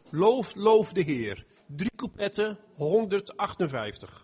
Loof de Heer. 3 coupletten, 158.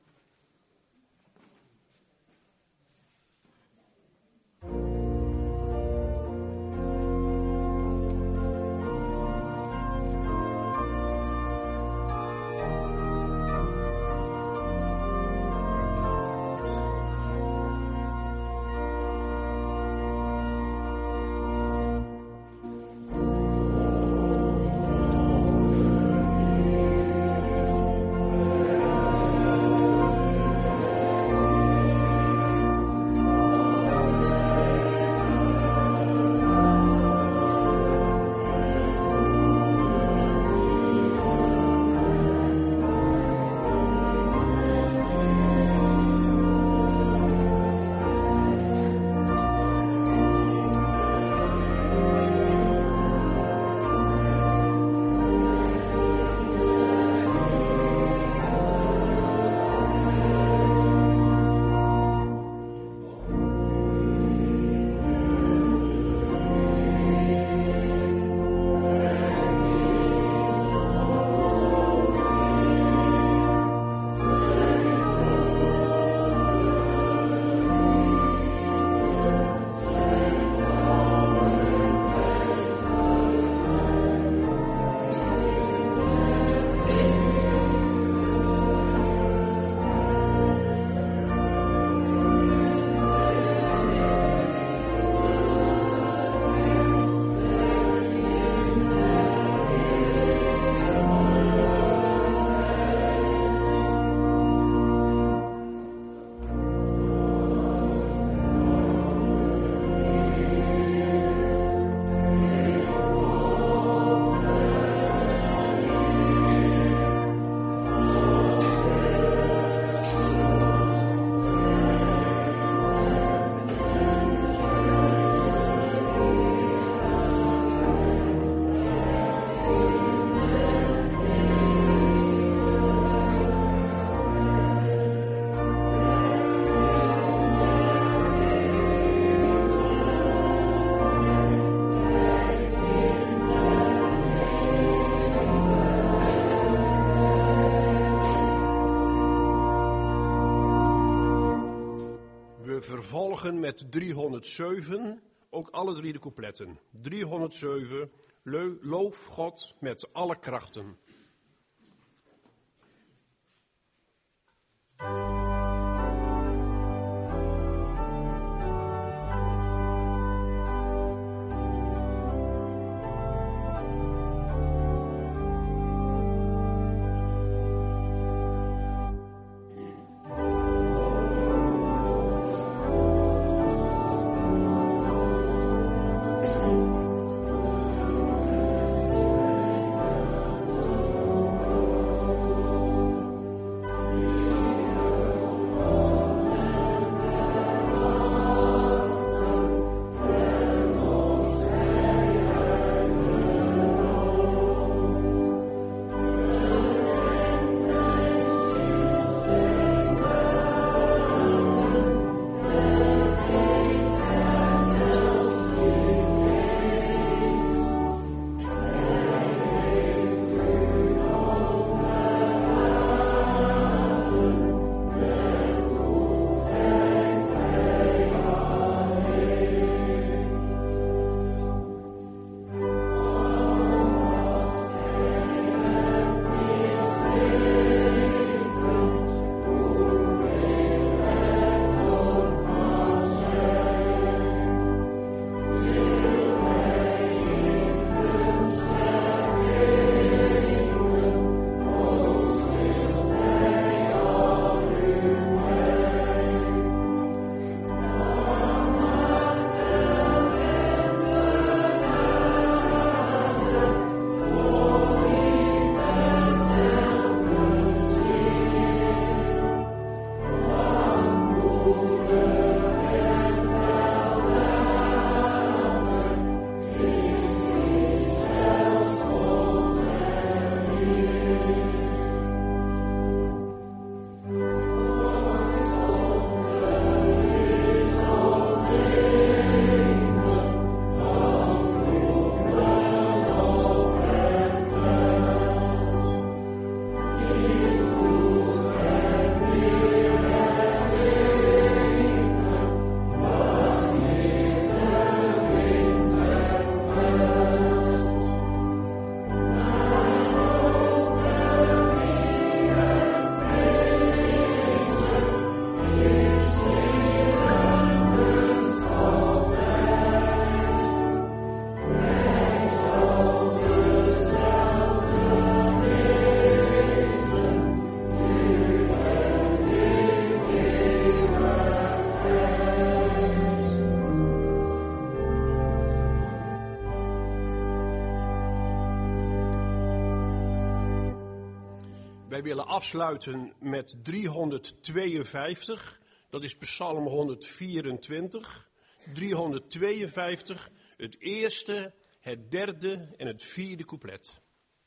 Vervolgen met 307, ook alle 3 de coupletten. 307, loof God met alle krachten. Wij willen afsluiten met 352, dat is Psalm 124. 352, het eerste, het derde en het vierde couplet.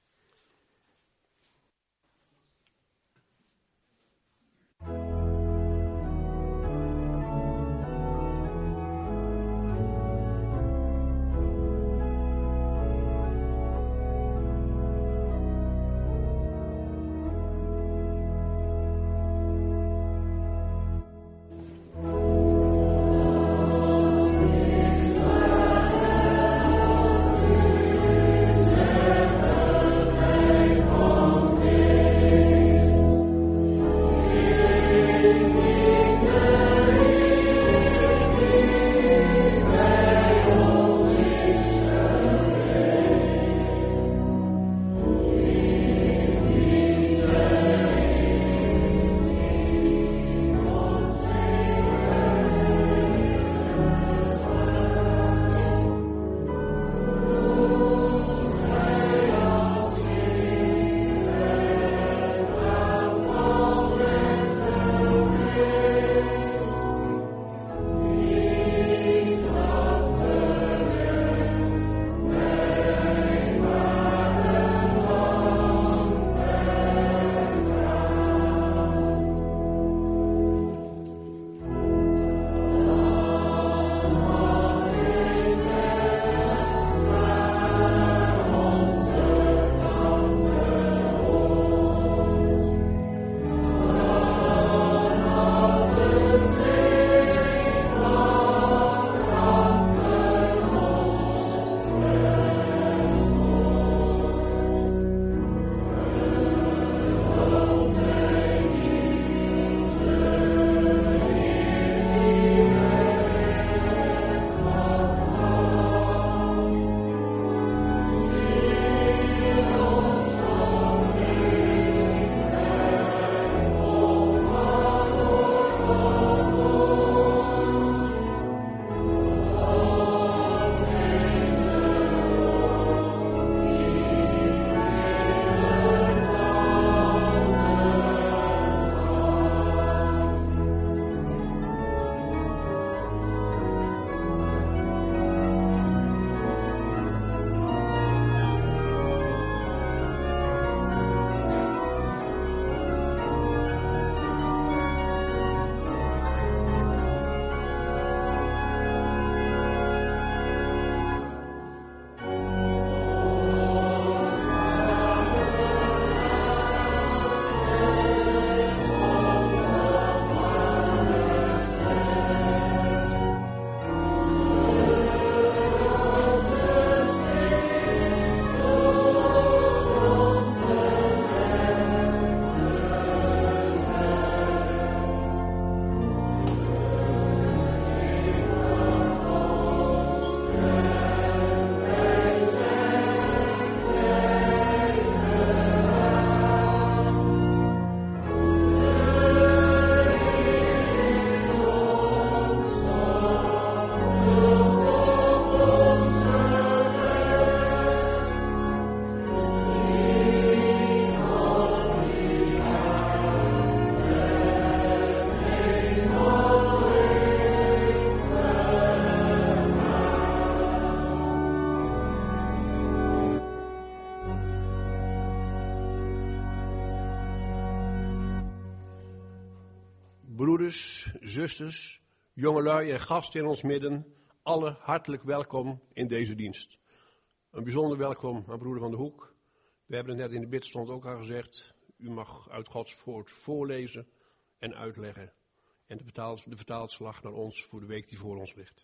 Broeders, zusters, jongelui en gasten in ons midden, alle hartelijk welkom in deze dienst. Een bijzonder welkom aan broeder Van der Hoek. We hebben het net in de bidstond ook al gezegd. U mag uit Gods woord voorlezen en uitleggen. En de vertaalslag naar ons voor de week die voor ons ligt.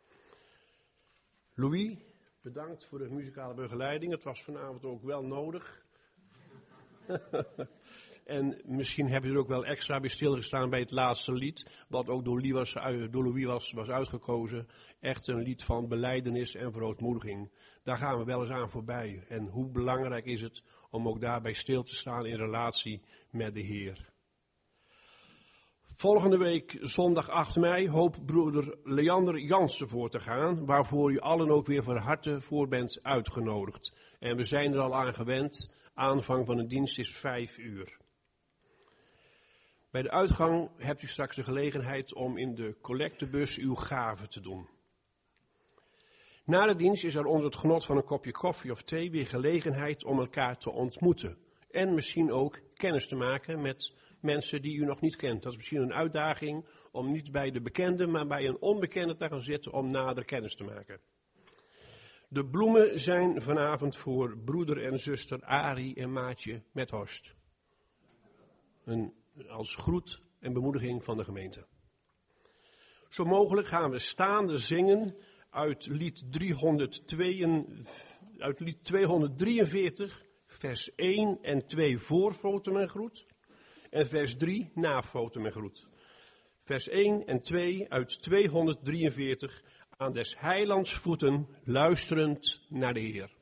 Louis, bedankt voor de muzikale begeleiding. Het was vanavond ook wel nodig. En misschien heb je er ook wel extra bij stilgestaan bij het laatste lied. Wat ook door Louis was uitgekozen. Echt een lied van belijdenis en verootmoediging. Daar gaan we wel eens aan voorbij. En hoe belangrijk is het om ook daarbij stil te staan in relatie met de Heer. Volgende week, zondag 8 mei, hoopt broeder Leander Jansen voor te gaan. Waarvoor u allen ook weer van harte voor bent uitgenodigd. En we zijn er al aan gewend. Aanvang van de dienst is 5 uur. Bij de uitgang hebt u straks de gelegenheid om in de collectebus uw gave te doen. Na de dienst is er onder het genot van een kopje koffie of thee weer gelegenheid om elkaar te ontmoeten. En misschien ook kennis te maken met mensen die u nog niet kent. Dat is misschien een uitdaging om niet bij de bekende, maar bij een onbekende te gaan zitten om nader kennis te maken. De bloemen zijn vanavond voor broeder en zuster Arie en Maatje Methorst. Als groet en bemoediging van de gemeente. Zo mogelijk gaan we staande zingen uit lied 243, vers 1 en 2 voor fotum en groet. En vers 3 na fotum en groet. Vers 1 en 2 uit 243 aan des heilands voeten, luisterend naar de Heer.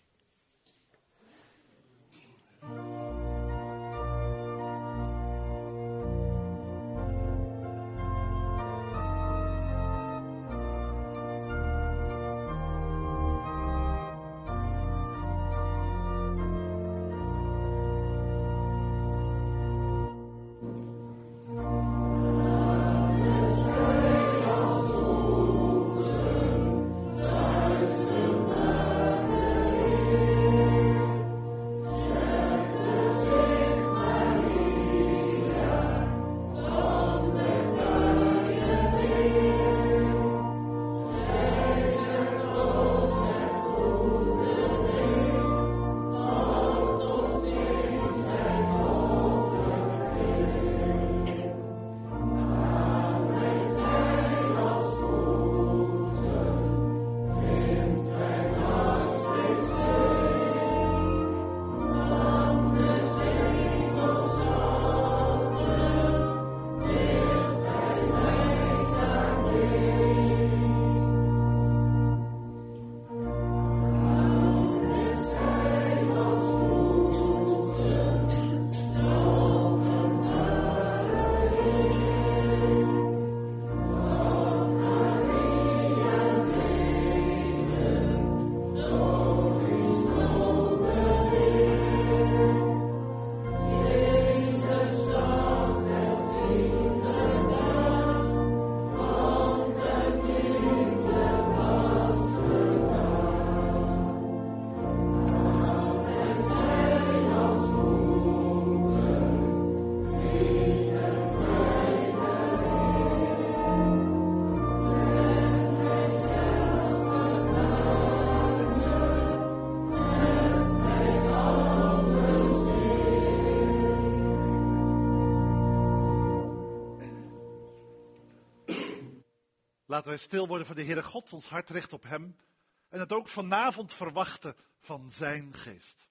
Laten wij stil worden voor de Heere God, ons hart richt op Hem en het ook vanavond verwachten van Zijn geest.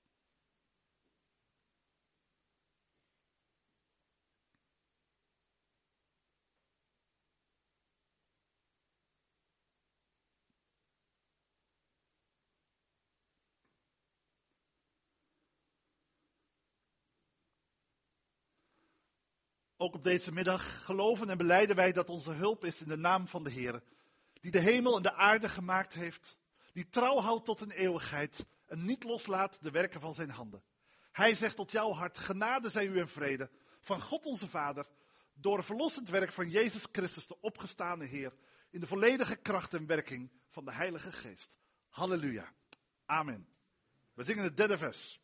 Ook op deze middag geloven en belijden wij dat onze hulp is in de naam van de Heer, die de hemel en de aarde gemaakt heeft, die trouw houdt tot een eeuwigheid en niet loslaat de werken van zijn handen. Hij zegt tot jouw hart, genade zij u en vrede, van God onze Vader, door het verlossend werk van Jezus Christus, de opgestane Heer, in de volledige kracht en werking van de Heilige Geest. Halleluja. Amen. We zingen het derde vers.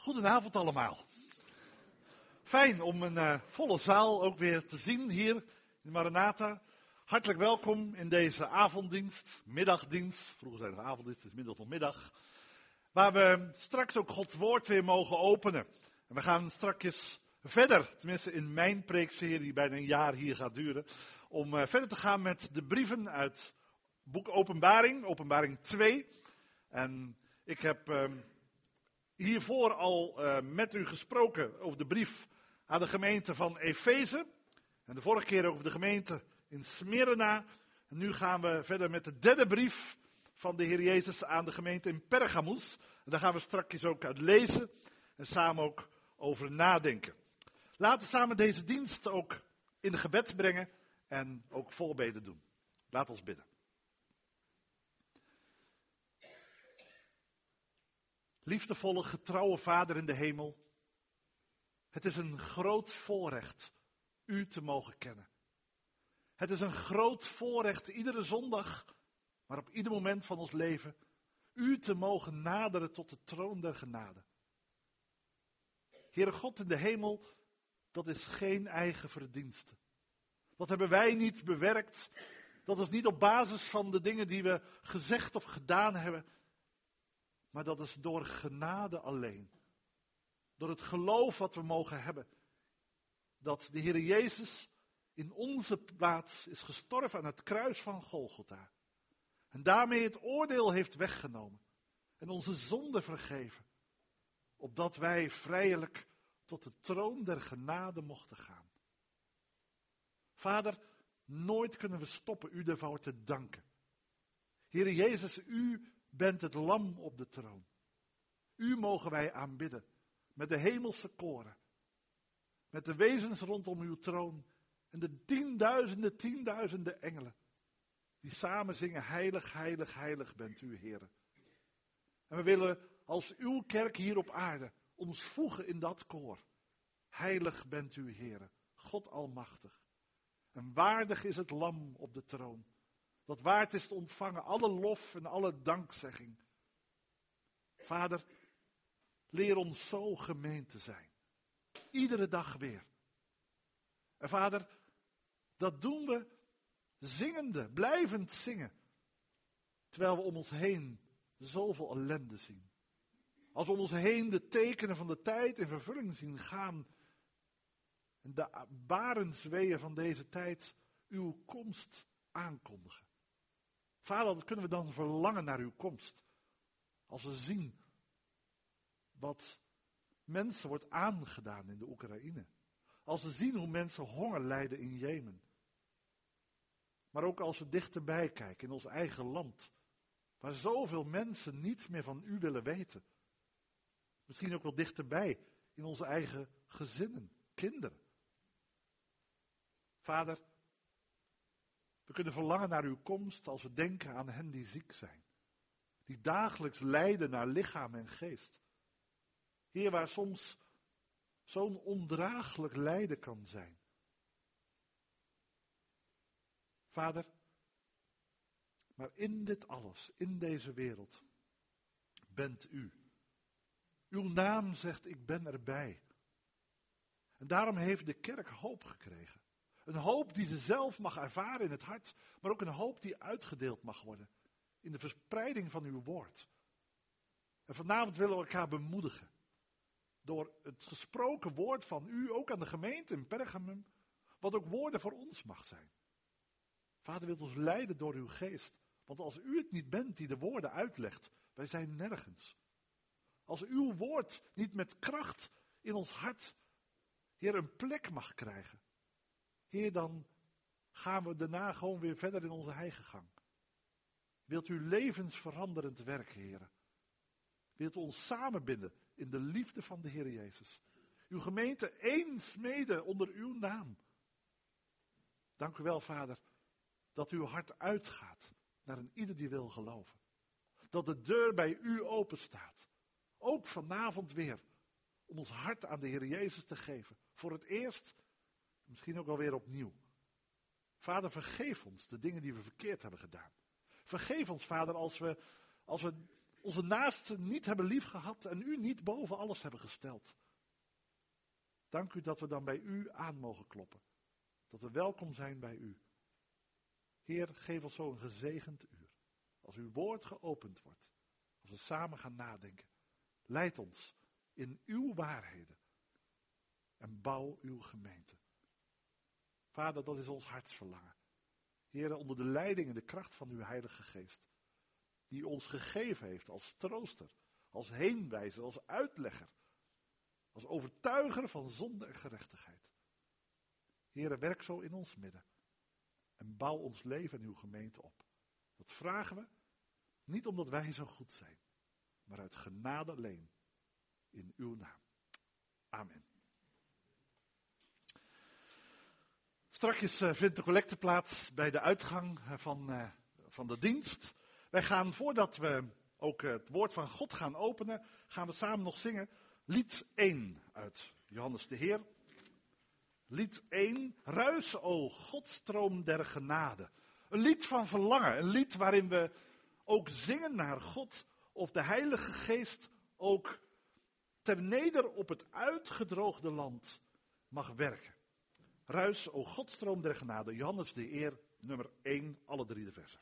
Goedenavond allemaal. Fijn om een volle zaal ook weer te zien hier in Maranatha. Hartelijk welkom in deze avonddienst, middagdienst. Vroeger zei het avonddienst, het is middag tot middag. Waar we straks ook Gods woord weer mogen openen. En we gaan strakjes verder, tenminste in mijn preekserie die bijna een jaar hier gaat duren. Om verder te gaan met de brieven uit boek Openbaring, Openbaring 2. En ik heb hiervoor al met u gesproken over de brief aan de gemeente van Efeze. En de vorige keer over de gemeente in Smyrna. En nu gaan we verder met de derde brief van de Heer Jezus aan de gemeente in Pergamus. En daar gaan we straks ook uit lezen en samen ook over nadenken. Laten we samen deze dienst ook in de gebed brengen en ook voorbeden doen. Laat ons bidden. Liefdevolle, getrouwe Vader in de hemel. Het is een groot voorrecht u te mogen kennen. Het is een groot voorrecht iedere zondag, maar op ieder moment van ons leven, u te mogen naderen tot de troon der genade. Heere God in de hemel, dat is geen eigen verdienste. Dat hebben wij niet bewerkt. Dat is niet op basis van de dingen die we gezegd of gedaan hebben. Maar dat is door genade alleen. Door het geloof wat we mogen hebben. Dat de Heer Jezus in onze plaats is gestorven aan het kruis van Golgotha. En daarmee het oordeel heeft weggenomen. En onze zonde vergeven. Opdat wij vrijelijk tot de troon der genade mochten gaan. Vader, nooit kunnen we stoppen u ervoor te danken. Heer Jezus, u bent het lam op de troon. U mogen wij aanbidden met de hemelse koren. Met de wezens rondom uw troon. En de tienduizenden engelen. Die samen zingen, heilig, heilig, heilig bent u, Heer. En we willen als uw kerk hier op aarde ons voegen in dat koor. Heilig bent u, Heer, God almachtig. En waardig is het lam op de troon. Dat waard is te ontvangen alle lof en alle dankzegging. Vader, leer ons zo gemeen te zijn. Iedere dag weer. En Vader, dat doen we zingende, blijvend zingen. Terwijl we om ons heen zoveel ellende zien. Als we om ons heen de tekenen van de tijd in vervulling zien gaan. En de barensweeën van deze tijd uw komst aankondigen. Vader, dat kunnen we dan verlangen naar uw komst. Als we zien wat mensen wordt aangedaan in de Oekraïne. Als we zien hoe mensen honger lijden in Jemen. Maar ook als we dichterbij kijken in ons eigen land. Waar zoveel mensen niets meer van u willen weten. Misschien ook wel dichterbij in onze eigen gezinnen, kinderen. Vader, we kunnen verlangen naar uw komst als we denken aan hen die ziek zijn. Die dagelijks lijden naar lichaam en geest. Heer, waar soms zo'n ondraaglijk lijden kan zijn. Vader, maar in dit alles, in deze wereld, bent u. Uw naam zegt, ik ben erbij. En daarom heeft de kerk hoop gekregen. Een hoop die ze zelf mag ervaren in het hart, maar ook een hoop die uitgedeeld mag worden in de verspreiding van uw woord. En vanavond willen we elkaar bemoedigen. Door het gesproken woord van u, ook aan de gemeente in Pergamum, wat ook woorden voor ons mag zijn. Vader, wilt ons leiden door uw geest. Want als u het niet bent die de woorden uitlegt, wij zijn nergens. Als uw woord niet met kracht in ons hart, Heer, een plek mag krijgen. Heer, dan gaan we daarna gewoon weer verder in onze eigen gang. Wilt u levensveranderend werk, Heer. Wilt u ons samenbinden in de liefde van de Heer Jezus. Uw gemeente één smeden onder uw naam. Dank u wel, Vader, dat uw hart uitgaat naar een ieder die wil geloven. Dat de deur bij u open staat. Ook vanavond weer. Om ons hart aan de Heer Jezus te geven. Voor het eerst, misschien ook alweer opnieuw. Vader, vergeef ons de dingen die we verkeerd hebben gedaan. Vergeef ons, Vader, als we onze naasten niet hebben liefgehad en u niet boven alles hebben gesteld. Dank u dat we dan bij u aan mogen kloppen. Dat we welkom zijn bij u. Heer, geef ons zo een gezegend uur. Als uw woord geopend wordt. Als we samen gaan nadenken. Leid ons in uw waarheden. En bouw uw gemeente. Vader, dat is ons hartsverlangen. Heer, onder de leiding en de kracht van uw Heilige Geest. Die ons gegeven heeft als trooster. Als heenwijzer, als uitlegger. Als overtuiger van zonde en gerechtigheid. Heere, werk zo in ons midden. En bouw ons leven en uw gemeente op. Dat vragen we, niet omdat wij zo goed zijn, maar uit genade alleen. In uw naam. Amen. Strakjes vindt de collecte plaats bij de uitgang van de dienst. Wij gaan, voordat we ook het woord van God gaan openen, gaan we samen nog zingen lied 1 uit Johannes de Heer. Lied 1, Ruis, o Godstroom der genade. Een lied van verlangen, een lied waarin we ook zingen naar God, of de Heilige Geest ook terneder op het uitgedroogde land mag werken. Ruis, o Godstroom der genade, Johannes de Heer, nummer 1, alle 3 de versen.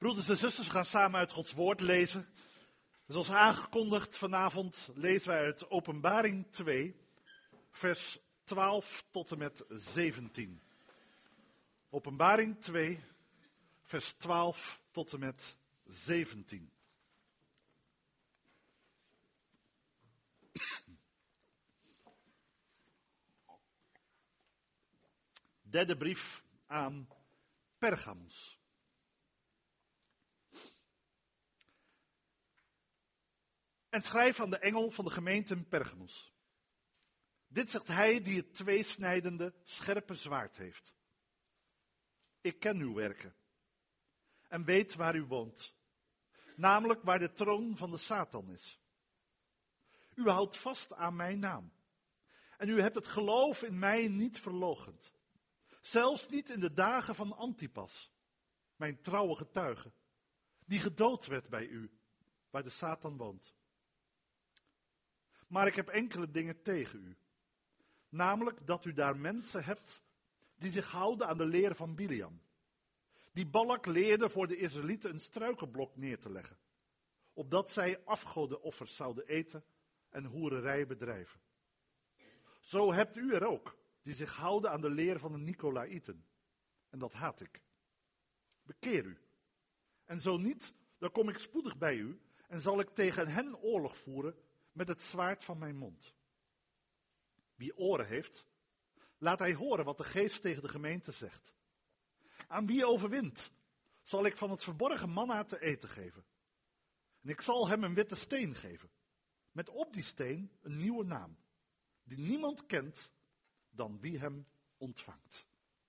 Broeders en zusters, we gaan samen uit Gods woord lezen. Zoals aangekondigd vanavond lezen wij uit Openbaring 2, vers 12 tot en met 17. Openbaring 2, vers 12 tot en met 17. Derde brief aan Pergamus. En schrijf aan de engel van de gemeente in Pergamus. Dit zegt hij die het tweesnijdende, scherpe zwaard heeft. Ik ken uw werken en weet waar u woont, namelijk waar de troon van de Satan is. U houdt vast aan mijn naam en u hebt het geloof in mij niet verloochend. Zelfs niet in de dagen van Antipas, mijn trouwe getuige, die gedood werd bij u, waar de Satan woont. Maar ik heb enkele dingen tegen u. Namelijk dat u daar mensen hebt die zich houden aan de leer van Biliam. Die Balak leerde voor de Israëlieten een struikelblok neer te leggen. Opdat zij afgodenoffers zouden eten en hoererij bedrijven. Zo hebt u er ook, die zich houden aan de leer van de Nicolaïten. En dat haat ik. Bekeer u. En zo niet, dan kom ik spoedig bij u en zal ik tegen hen oorlog voeren met het zwaard van mijn mond. Wie oren heeft, laat hij horen wat de geest tegen de gemeente zegt. Aan wie overwint, zal ik van het verborgen manna te eten geven. En ik zal hem een witte steen geven, met op die steen een nieuwe naam, die niemand kent dan wie hem ontvangt.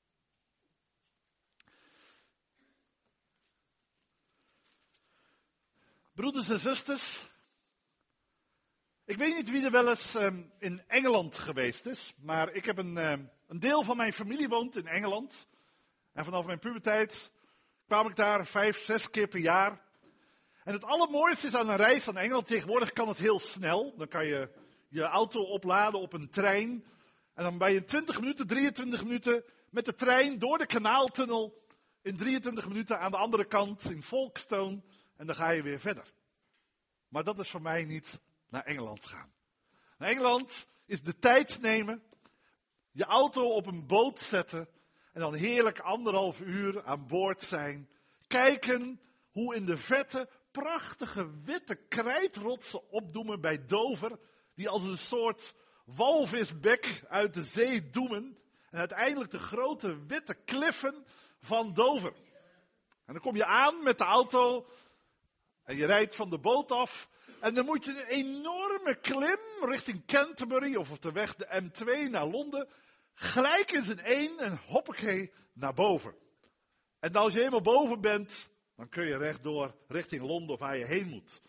Broeders en zusters, ik weet niet wie er wel eens in Engeland geweest is, maar ik heb een deel van mijn familie woont in Engeland. En vanaf mijn puberteit kwam ik daar 5, 6 keer per jaar. En het allermooiste is aan een reis naar Engeland, tegenwoordig kan het heel snel. Dan kan je je auto opladen op een trein. En dan ben je in 20 minuten, 23 minuten met de trein door de kanaaltunnel. In 23 minuten aan de andere kant in Folkestone. En dan ga je weer verder. Maar dat is voor mij niet naar Engeland gaan. Naar Engeland is de tijd nemen, je auto op een boot zetten en dan heerlijk 1,5 uur aan boord zijn. Kijken hoe in de verte prachtige witte krijtrotsen opdoemen bij Dover, die als een soort walvisbek uit de zee doemen. En uiteindelijk de grote witte kliffen van Dover. En dan kom je aan met de auto en je rijdt van de boot af. En dan moet je een enorme klim richting Canterbury of op de weg de M2 naar Londen. Gelijk in zijn één en hoppakee naar boven. En als je helemaal boven bent, dan kun je rechtdoor richting Londen of waar je heen moet.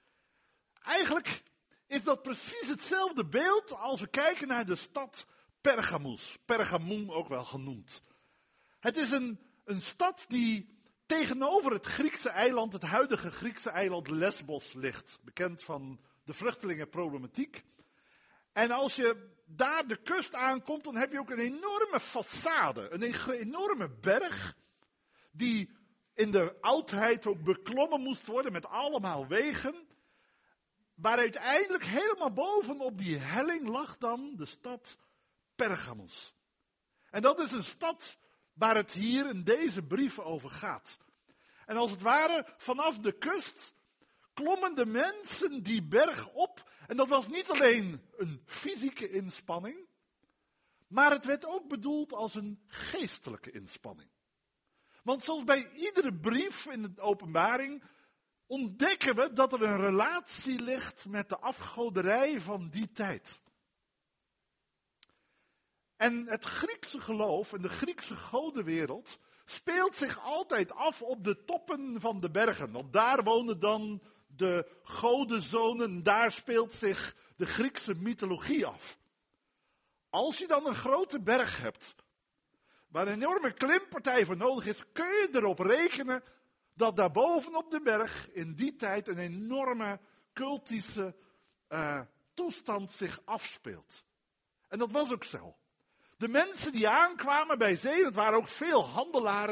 Eigenlijk is dat precies hetzelfde beeld als we kijken naar de stad Pergamus. Pergamum ook wel genoemd. Het is een stad die tegenover het Griekse eiland, het huidige Griekse eiland Lesbos ligt. Bekend van de vluchtelingenproblematiek. En als je daar de kust aankomt, dan heb je ook een enorme façade. Een enorme berg, die in de oudheid ook beklommen moest worden met allemaal wegen. Maar uiteindelijk helemaal bovenop die helling lag dan de stad Pergamus. En dat is een stad waar het hier in deze brief over gaat. En als het ware vanaf de kust klommen de mensen die berg op. En dat was niet alleen een fysieke inspanning, maar het werd ook bedoeld als een geestelijke inspanning. Want zoals bij iedere brief in de Openbaring ontdekken we dat er een relatie ligt met de afgoderij van die tijd. En het Griekse geloof en de Griekse godenwereld speelt zich altijd af op de toppen van de bergen. Want daar wonen dan de godenzonen, daar speelt zich de Griekse mythologie af. Als je dan een grote berg hebt, waar een enorme klimpartij voor nodig is, kun je erop rekenen dat daar bovenop de berg in die tijd een enorme cultische toestand zich afspeelt. En dat was ook zo. De mensen die aankwamen bij zee, het waren ook veel handelaren,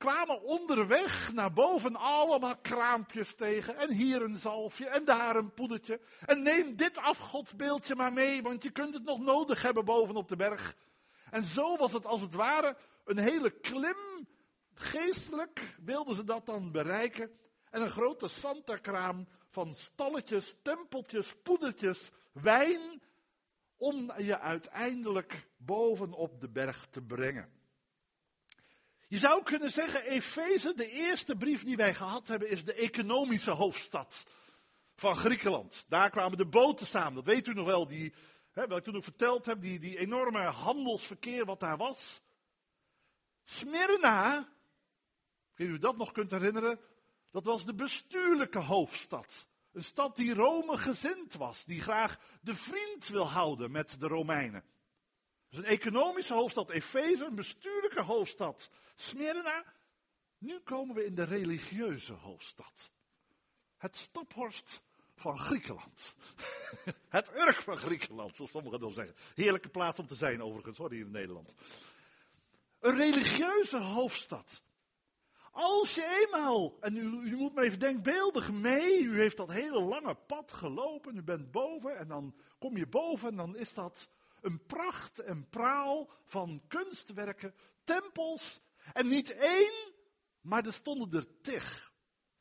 kwamen onderweg naar boven allemaal kraampjes tegen. En hier een zalfje en daar een poedertje. En neem dit afgodsbeeldje maar mee, want je kunt het nog nodig hebben boven op de berg. En zo was het als het ware een hele klim. Geestelijk wilden ze dat dan bereiken. En een grote Santakraam van stalletjes, tempeltjes, poedertjes, wijn. Om je uiteindelijk bovenop de berg te brengen. Je zou kunnen zeggen, Efeze, de eerste brief die wij gehad hebben, is de economische hoofdstad van Griekenland. Daar kwamen de boten samen, dat weet u nog wel, wat ik toen ook verteld heb, die enorme handelsverkeer wat daar was. Smyrna, ik weet niet of u dat nog kunt herinneren, dat was de bestuurlijke hoofdstad. Een stad die Rome gezind was, die graag de vriend wil houden met de Romeinen. Dus een economische hoofdstad Efeze, een bestuurlijke hoofdstad Smyrna. Nu komen we in de religieuze hoofdstad. Het Staphorst van Griekenland. Het Urk van Griekenland, zoals sommigen dan zeggen. Heerlijke plaats om te zijn overigens, hoor, hier in Nederland. Een religieuze hoofdstad. Als je eenmaal, en u moet maar even denkbeeldig mee, u heeft dat hele lange pad gelopen, u bent boven en dan kom je boven en dan is dat een pracht en praal van kunstwerken, tempels en niet één, maar er stonden er tig.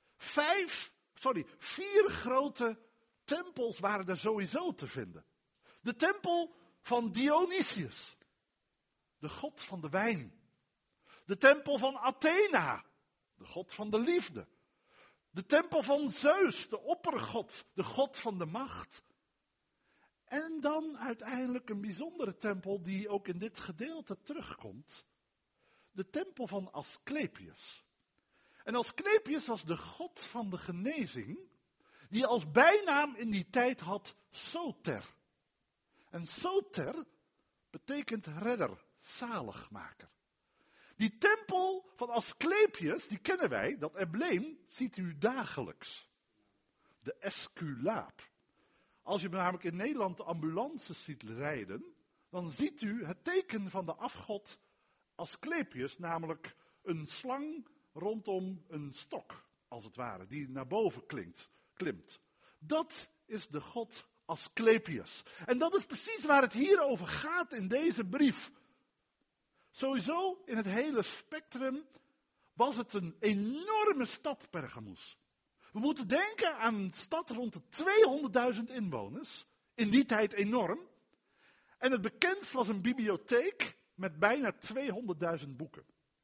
4 grote tempels waren er sowieso te vinden. De tempel van Dionysius, de god van de wijn. De tempel van Athena, de god van de liefde. De tempel van Zeus, de oppergod, de god van de macht. En dan uiteindelijk een bijzondere tempel die ook in dit gedeelte terugkomt. De tempel van Asclepius. En Asclepius was de god van de genezing, die als bijnaam in die tijd had Soter. En Soter betekent redder, zaligmaker. Die tempel van Asclepius, die kennen wij, dat embleem ziet u dagelijks. De Esculaap. Als je namelijk in Nederland de ambulances ziet rijden, dan ziet u het teken van de afgod Asclepius, namelijk een slang rondom een stok, als het ware, die naar boven klimt. Dat is de god Asclepius. En dat is precies waar het hier over gaat in deze brief. Sowieso in het hele spectrum was het een enorme stad, Pergamus. We moeten denken aan een stad rond de 200.000 inwoners. In die tijd enorm. En het bekendst was een bibliotheek met bijna 200.000 boeken.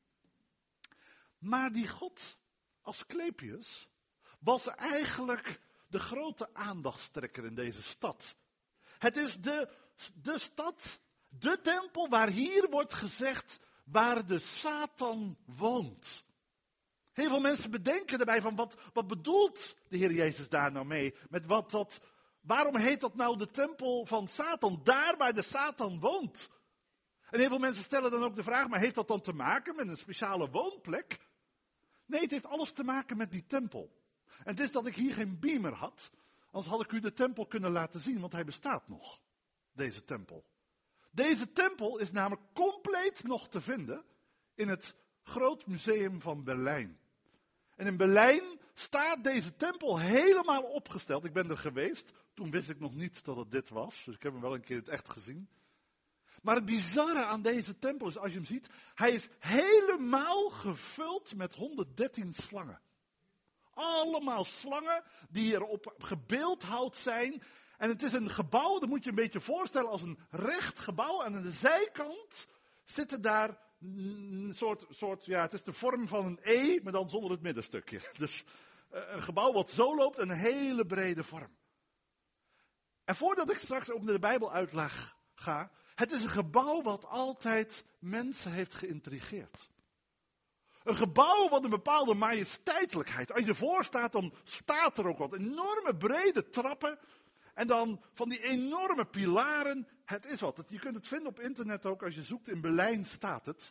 Maar die god Asclepius was eigenlijk de grote aandachtstrekker in deze stad. Het is de stad, de tempel waar hier wordt gezegd waar de Satan woont. Heel veel mensen bedenken daarbij van wat bedoelt de Heer Jezus daar nou mee? Waarom heet dat nou de tempel van Satan? Daar waar de Satan woont. En heel veel mensen stellen dan ook de vraag, maar heeft dat dan te maken met een speciale woonplek? Nee, het heeft alles te maken met die tempel. En het is dat ik hier geen beamer had, anders had ik u de tempel kunnen laten zien, want hij bestaat nog, deze tempel. Deze tempel is namelijk compleet nog te vinden in het Groot Museum van Berlijn. En in Berlijn staat deze tempel helemaal opgesteld. Ik ben er geweest, toen wist ik nog niet dat het dit was, dus ik heb hem wel een keer in het echt gezien. Maar het bizarre aan deze tempel is, als je hem ziet, hij is helemaal gevuld met 113 slangen. Allemaal slangen die erop gebeeldhouwd zijn. En het is een gebouw, dat moet je een beetje voorstellen als een recht gebouw. En aan de zijkant zitten daar een soort, het is de vorm van een E, maar dan zonder het middenstukje. Dus een gebouw wat zo loopt, een hele brede vorm. En voordat ik straks ook naar de Bijbeluitleg ga, het is een gebouw wat altijd mensen heeft geïntrigeerd. Een gebouw wat een bepaalde majesteitelijkheid. Als je ervoor staat, dan staat er ook wat enorme brede trappen. En dan van die enorme pilaren. Het is wat. Je kunt het vinden op internet ook. Als je zoekt in Berlijn staat het.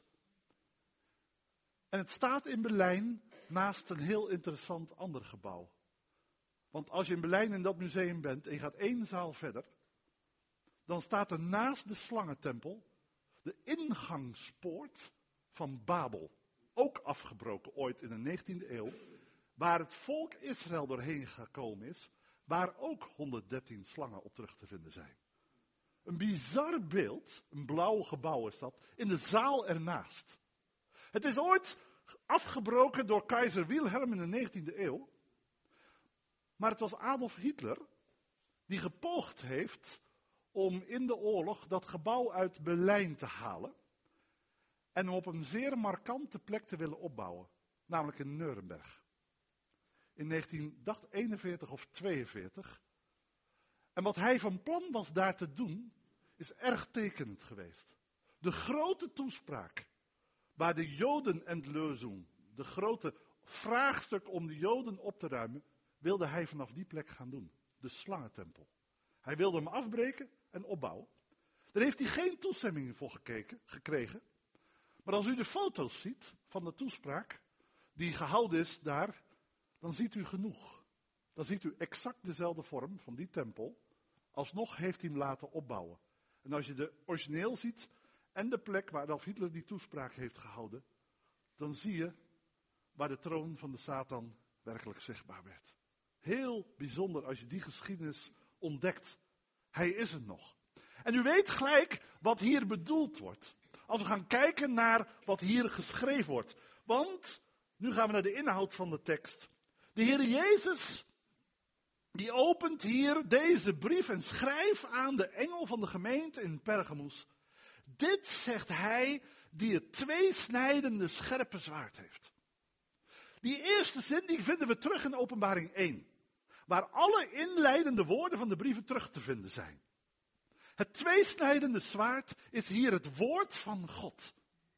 En het staat in Berlijn naast een heel interessant ander gebouw. Want als je in Berlijn in dat museum bent en je gaat 1 zaal verder. Dan staat er naast de slangentempel de ingangspoort van Babel. ook afgebroken ooit in de 19e eeuw, waar het volk Israël doorheen gekomen is, waar ook 113 slangen op terug te vinden zijn. Een bizar beeld, een blauw gebouw is dat, in de zaal ernaast. Het is ooit afgebroken door keizer Wilhelm in de 19e eeuw. Maar het was Adolf Hitler die gepoogd heeft om in de oorlog dat gebouw uit Berlijn te halen. En hem op een zeer markante plek te willen opbouwen, namelijk in Nuremberg. In 1941 of 42. En wat hij van plan was daar te doen, is erg tekenend geweest. De grote toespraak, waar de Jodenentlösung, de grote vraagstuk om de Joden op te ruimen, wilde hij vanaf die plek gaan doen. De slangentempel. Hij wilde hem afbreken en opbouwen. Daar heeft hij geen toestemming voor gekregen. Maar als u de foto's ziet van de toespraak, die gehouden is daar, dan ziet u genoeg. Dan ziet u exact dezelfde vorm van die tempel. Alsnog heeft hij hem laten opbouwen. En als je de origineel ziet en de plek waar Adolf Hitler die toespraak heeft gehouden, dan zie je waar de troon van de Satan werkelijk zichtbaar werd. Heel bijzonder als je die geschiedenis ontdekt. Hij is er nog. En u weet gelijk wat hier bedoeld wordt. Als we gaan kijken naar wat hier geschreven wordt. Want, nu gaan we naar de inhoud van de tekst. De Heer Jezus, die opent hier deze brief en schrijft aan de engel van de gemeente in Pergamus. Dit zegt hij die het tweesnijdende scherpe zwaard heeft. Die eerste zin die vinden we terug in Openbaring 1. Waar alle inleidende woorden van de brieven terug te vinden zijn. Het tweesnijdende zwaard is hier het woord van God.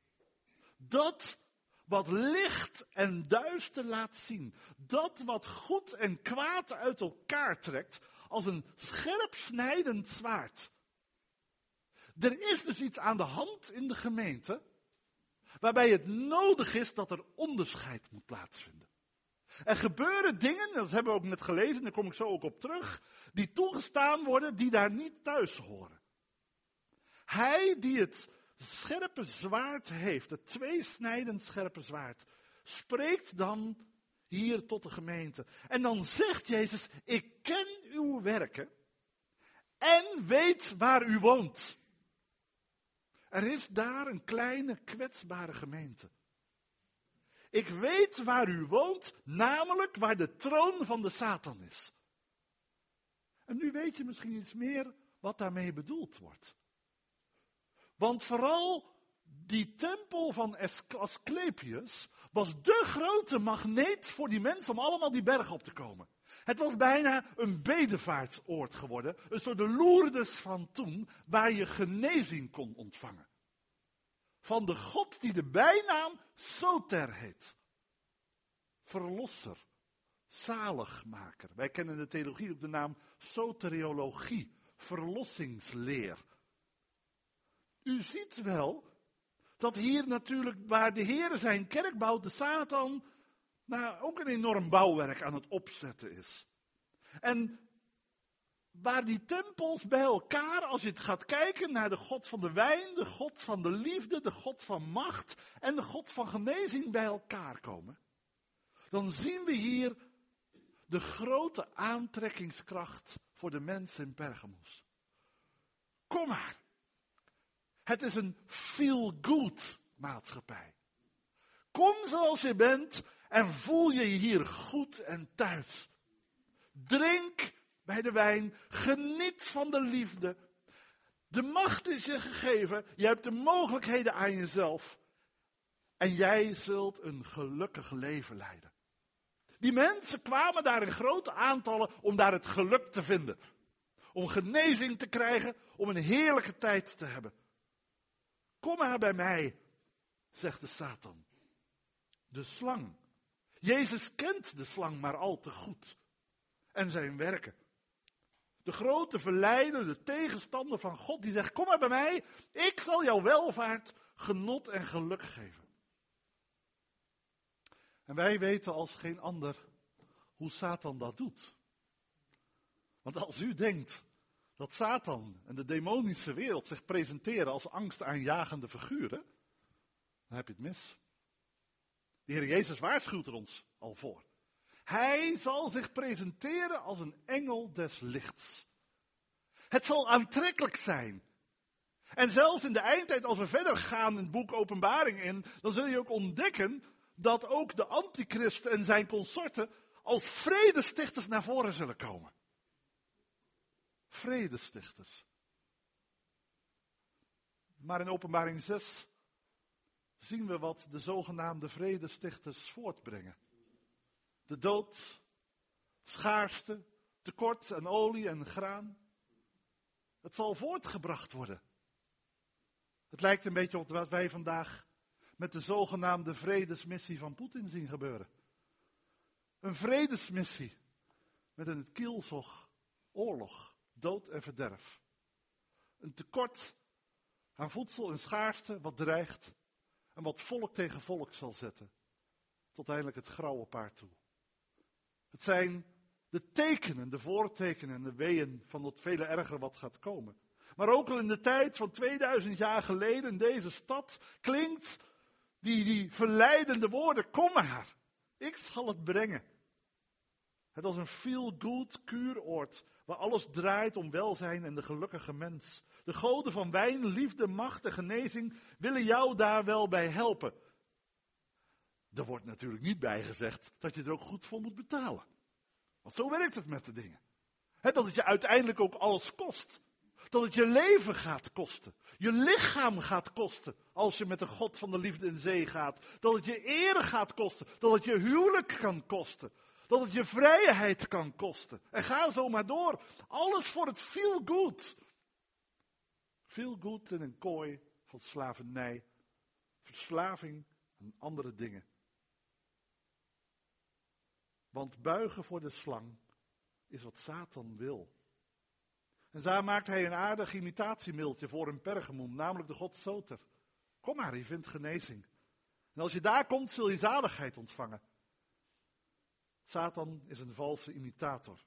Dat wat licht en duister laat zien. Dat wat goed en kwaad uit elkaar trekt als een scherp snijdend zwaard. Er is dus iets aan de hand in de gemeente waarbij het nodig is dat er onderscheid moet plaatsvinden. Er gebeuren dingen, dat hebben we ook net gelezen, daar kom ik zo ook op terug, die toegestaan worden, die daar niet thuis horen. Hij die het scherpe zwaard heeft, het tweesnijdend scherpe zwaard, spreekt dan hier tot de gemeente. En dan zegt Jezus, ik ken uw werken en weet waar u woont. Er is daar een kleine kwetsbare gemeente. Ik weet waar u woont, namelijk waar de troon van de Satan is. En nu weet je misschien iets meer wat daarmee bedoeld wordt. Want vooral die tempel van Asclepius was de grote magneet voor die mensen om allemaal die berg op te komen. Het was bijna een bedevaartsoord geworden, een soort de Lourdes van toen, waar je genezing kon ontvangen. Van de God die de bijnaam Soter heet. Verlosser, zaligmaker. Wij kennen de theologie op de naam soteriologie, verlossingsleer. U ziet wel dat hier natuurlijk, waar de Heer zijn kerk bouwt, de Satan ook een enorm bouwwerk aan het opzetten is. En waar die tempels bij elkaar, als je het gaat kijken naar de God van de wijn, de God van de liefde, de God van macht en de God van genezing bij elkaar komen, dan zien we hier de grote aantrekkingskracht voor de mensen in Pergamus. Kom maar. Het is een feel-good maatschappij. Kom zoals je bent en voel je je hier goed en thuis. Drink bij de wijn, geniet van de liefde. De macht is je gegeven, je hebt de mogelijkheden aan jezelf. En jij zult een gelukkig leven leiden. Die mensen kwamen daar in grote aantallen om daar het geluk te vinden. Om genezing te krijgen, om een heerlijke tijd te hebben. Kom maar bij mij, zegt de Satan. De slang. Jezus kent de slang maar al te goed. En zijn werken. De grote verleider, de tegenstander van God, die zegt, kom maar bij mij, ik zal jou welvaart, genot en geluk geven. En wij weten als geen ander hoe Satan dat doet. Want als u denkt dat Satan en de demonische wereld zich presenteren als angstaanjagende figuren, dan heb je het mis. De Heer Jezus waarschuwt er ons al voor. Hij zal zich presenteren als een engel des lichts. Het zal aantrekkelijk zijn. En zelfs in de eindtijd, als we verder gaan in het boek Openbaring in, dan zul je ook ontdekken dat ook de antichrist en zijn consorten als vredestichters naar voren zullen komen. Vredestichters. Maar in Openbaring 6 zien we wat de zogenaamde vredestichters voortbrengen. De dood, schaarste, tekort aan olie en graan. Het zal voortgebracht worden. Het lijkt een beetje op wat wij vandaag met de zogenaamde vredesmissie van Poetin zien gebeuren. Een vredesmissie met in het kielzog oorlog, dood en verderf. Een tekort aan voedsel en schaarste wat dreigt en wat volk tegen volk zal zetten. Tot eindelijk het grauwe paard toe. Het zijn de tekenen, de voortekenen en de weeën van het vele erger wat gaat komen. Maar ook al in de tijd van 2000 jaar geleden in deze stad klinkt die verleidende woorden, kom maar, ik zal het brengen. Het als een feel-good kuuroord, waar alles draait om welzijn en de gelukkige mens. De goden van wijn, liefde, macht en genezing willen jou daar wel bij helpen. Er wordt natuurlijk niet bij gezegd dat je er ook goed voor moet betalen. Want zo werkt het met de dingen. Dat het je uiteindelijk ook alles kost. Dat het je leven gaat kosten. Je lichaam gaat kosten als je met de God van de liefde in zee gaat. Dat het je eer gaat kosten. Dat het je huwelijk kan kosten. Dat het je vrijheid kan kosten. En ga zo maar door. Alles voor het feel good. Feel good in een kooi van slavernij. Verslaving en andere dingen. Want buigen voor de slang is wat Satan wil. En daar maakt hij een aardig imitatiemailtje voor in Pergamum, namelijk de god Soter. Kom maar, je vindt genezing. En als je daar komt, zul je zaligheid ontvangen. Satan is een valse imitator.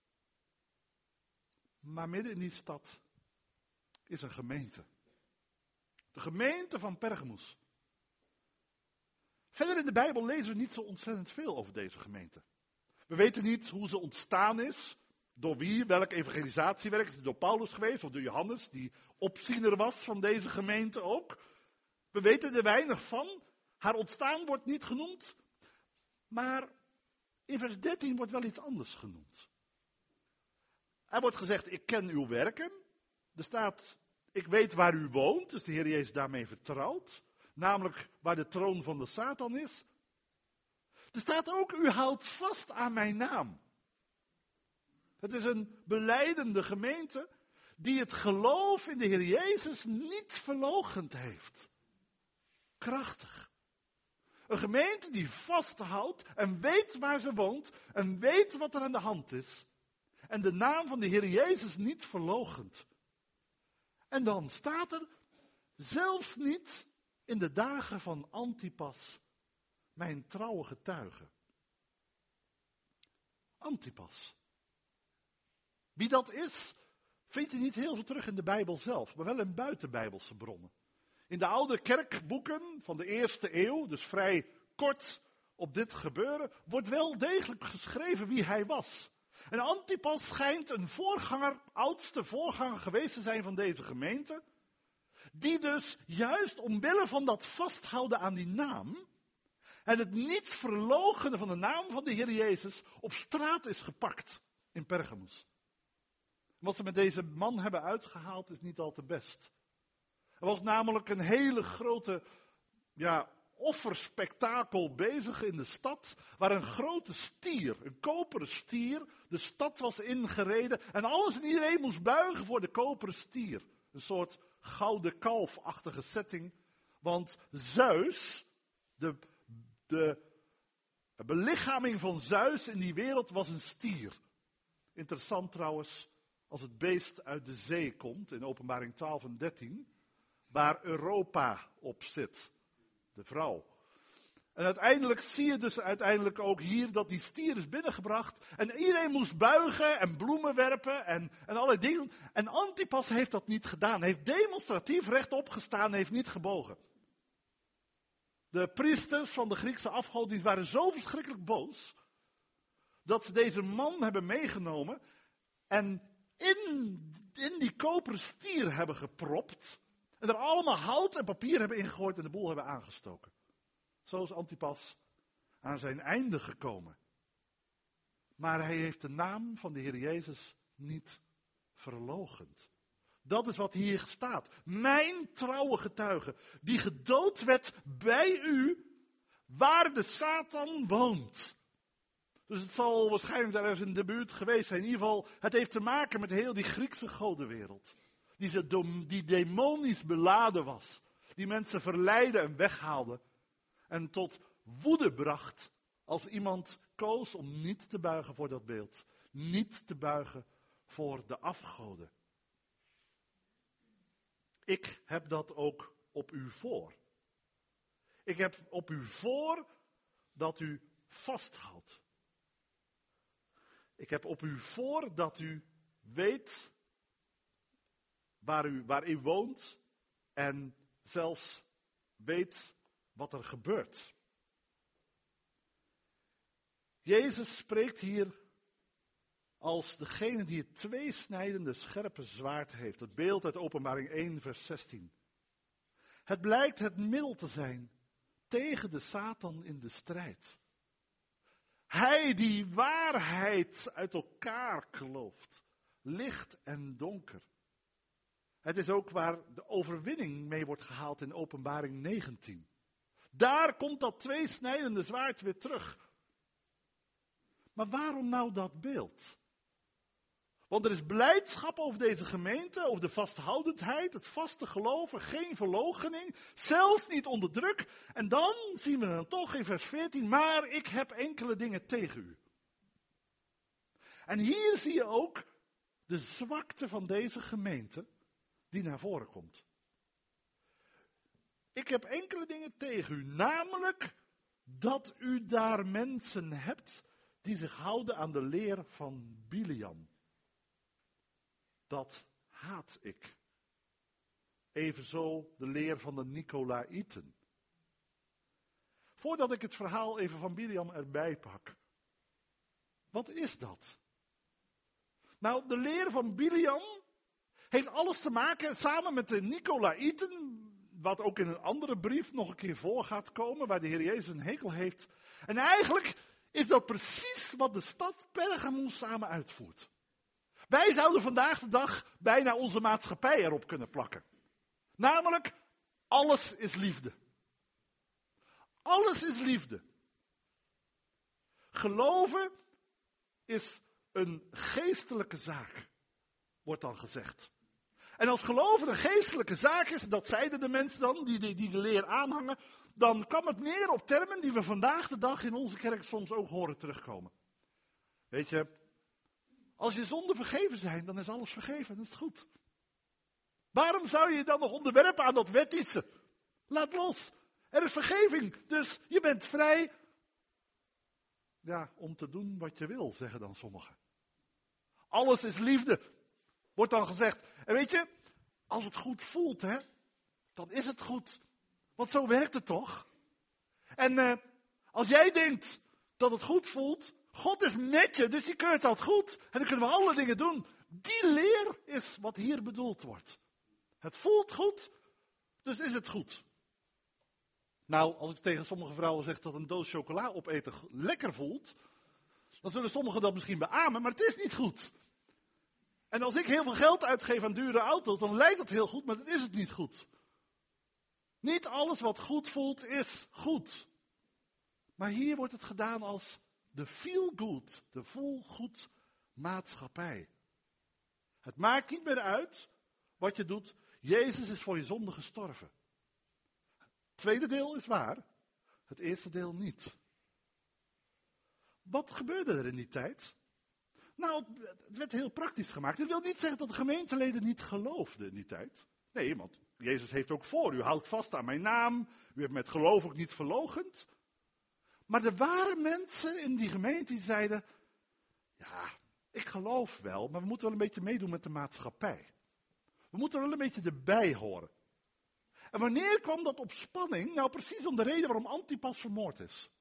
Maar midden in die stad is een gemeente. De gemeente van Pergamus. Verder in de Bijbel lezen we niet zo ontzettend veel over deze gemeente. We weten niet hoe ze ontstaan is. Door wie, welk evangelisatiewerk. Is het door Paulus geweest of door Johannes, die opziener was van deze gemeente ook. We weten er weinig van. Haar ontstaan wordt niet genoemd. Maar in vers 13 wordt wel iets anders genoemd. Er wordt gezegd, ik ken uw werken. Er staat, ik weet waar u woont. Dus de Heer Jezus daarmee vertrouwt. Namelijk waar de troon van de Satan is. Er staat ook, u houdt vast aan mijn naam. Het is een belijdende gemeente die het geloof in de Heer Jezus niet verloochend heeft. Krachtig. Een gemeente die vasthoudt en weet waar ze woont en weet wat er aan de hand is. En de naam van de Heer Jezus niet verloochent. En dan staat er, zelfs niet in de dagen van Antipas, mijn trouwe getuige. Antipas. Wie dat is, vind je niet heel veel terug in de Bijbel zelf, maar wel in buitenbijbelse bronnen. In de oude kerkboeken van de eerste eeuw, dus vrij kort op dit gebeuren, wordt wel degelijk geschreven wie hij was. En Antipas schijnt een oudste voorganger geweest te zijn van deze gemeente, die dus juist omwille van dat vasthouden aan die naam en het niet verloochenen van de naam van de Heer Jezus op straat is gepakt in Pergamus. Wat ze met deze man hebben uitgehaald is niet al te best. Er was namelijk een hele grote offerspektakel bezig in de stad, waar een grote stier, een koperen stier, de stad was ingereden en alles en iedereen moest buigen voor de koperen stier. Een soort gouden kalfachtige setting, want Zeus, de belichaming van Zeus in die wereld was een stier. Interessant trouwens, als het beest uit de zee komt, in Openbaring 12 en 13, waar Europa op zit, de vrouw. En uiteindelijk zie je dus ook hier dat die stier is binnengebracht en iedereen moest buigen en bloemen werpen en allerlei dingen. En Antipas heeft dat niet gedaan, heeft demonstratief rechtop gestaan, heeft niet gebogen. De priesters van de Griekse afgoden waren zo verschrikkelijk boos, dat ze deze man hebben meegenomen en in die koperen stier hebben gepropt. En er allemaal hout en papier hebben ingegooid en de boel hebben aangestoken. Zo is Antipas aan zijn einde gekomen. Maar hij heeft de naam van de Heer Jezus niet verloochend. Dat is wat hier staat. Mijn trouwe getuige, die gedood werd bij u, waar de Satan woont. Dus het zal waarschijnlijk daar ergens in de buurt geweest zijn. In ieder geval, het heeft te maken met heel die Griekse godenwereld. Die demonisch beladen was. Die mensen verleidde en weghaalde. En tot woede bracht als iemand koos om niet te buigen voor dat beeld. Niet te buigen voor de afgoden. Ik heb dat ook op u voor. Ik heb op u voor dat u vasthoudt. Ik heb op u voor dat u weet waar u woont en zelfs weet wat er gebeurt. Jezus spreekt hier als degene die het tweesnijdende scherpe zwaard heeft. Het beeld uit Openbaring 1 vers 16. Het blijkt het middel te zijn tegen de Satan in de strijd. Hij die waarheid uit elkaar klooft, licht en donker. Het is ook waar de overwinning mee wordt gehaald in Openbaring 19. Daar komt dat tweesnijdende zwaard weer terug. Maar waarom nou dat beeld? Want er is blijdschap over deze gemeente, over de vasthoudendheid, het vaste geloven, geen verloochening, zelfs niet onder druk. En dan zien we dan toch in vers 14, maar ik heb enkele dingen tegen u. En hier zie je ook de zwakte van deze gemeente die naar voren komt. Ik heb enkele dingen tegen u, namelijk dat u daar mensen hebt die zich houden aan de leer van Biliam. Dat haat ik. Evenzo de leer van de Nicolaïten. Voordat ik het verhaal even van Biliam erbij pak. Wat is dat? Nou, de leer van Biliam heeft alles te maken samen met de Nicolaïten, wat ook in een andere brief nog een keer voor gaat komen, waar de Heer Jezus een hekel heeft. En eigenlijk is dat precies wat de stad Pergamum samen uitvoert. Wij zouden vandaag de dag bijna onze maatschappij erop kunnen plakken. Namelijk, alles is liefde. Alles is liefde. Geloven is een geestelijke zaak, wordt dan gezegd. En als geloven een geestelijke zaak is, dat zeiden de mensen dan, die de leer aanhangen, dan kwam het neer op termen die we vandaag de dag in onze kerk soms ook horen terugkomen. Weet je, als je zonden vergeven zijn, dan is alles vergeven, dat is goed. Waarom zou je je dan nog onderwerpen aan dat wettische? Laat los. Er is vergeving, dus je bent vrij. Ja, om te doen wat je wil, zeggen dan sommigen. Alles is liefde, wordt dan gezegd. En weet je, als het goed voelt, hè, dan is het goed. Want zo werkt het toch? En als jij denkt dat het goed voelt, God is met je, dus die keurt dat goed. En dan kunnen we alle dingen doen. Die leer is wat hier bedoeld wordt. Het voelt goed, dus is het goed. Nou, als ik tegen sommige vrouwen zeg dat een doos chocola opeten lekker voelt, dan zullen sommigen dat misschien beamen, maar het is niet goed. En als ik heel veel geld uitgeef aan dure auto's, dan lijkt het heel goed, maar dat is het niet goed. Niet alles wat goed voelt, is goed. Maar hier wordt het gedaan als de feel good, de voelgoed maatschappij. Het maakt niet meer uit wat je doet. Jezus is voor je zonde gestorven. Het tweede deel is waar, het eerste deel niet. Wat gebeurde er in die tijd? Nou, het werd heel praktisch gemaakt. Het wil niet zeggen dat de gemeenteleden niet geloofden in die tijd. Nee, want Jezus heeft ook voor. U houdt vast aan mijn naam. U hebt met geloof ook niet verloochend. Maar er waren mensen in die gemeente die zeiden, ja, ik geloof wel, maar we moeten wel een beetje meedoen met de maatschappij. We moeten wel een beetje erbij horen. En wanneer kwam dat op spanning? Nou, precies om de reden waarom Antipas vermoord is.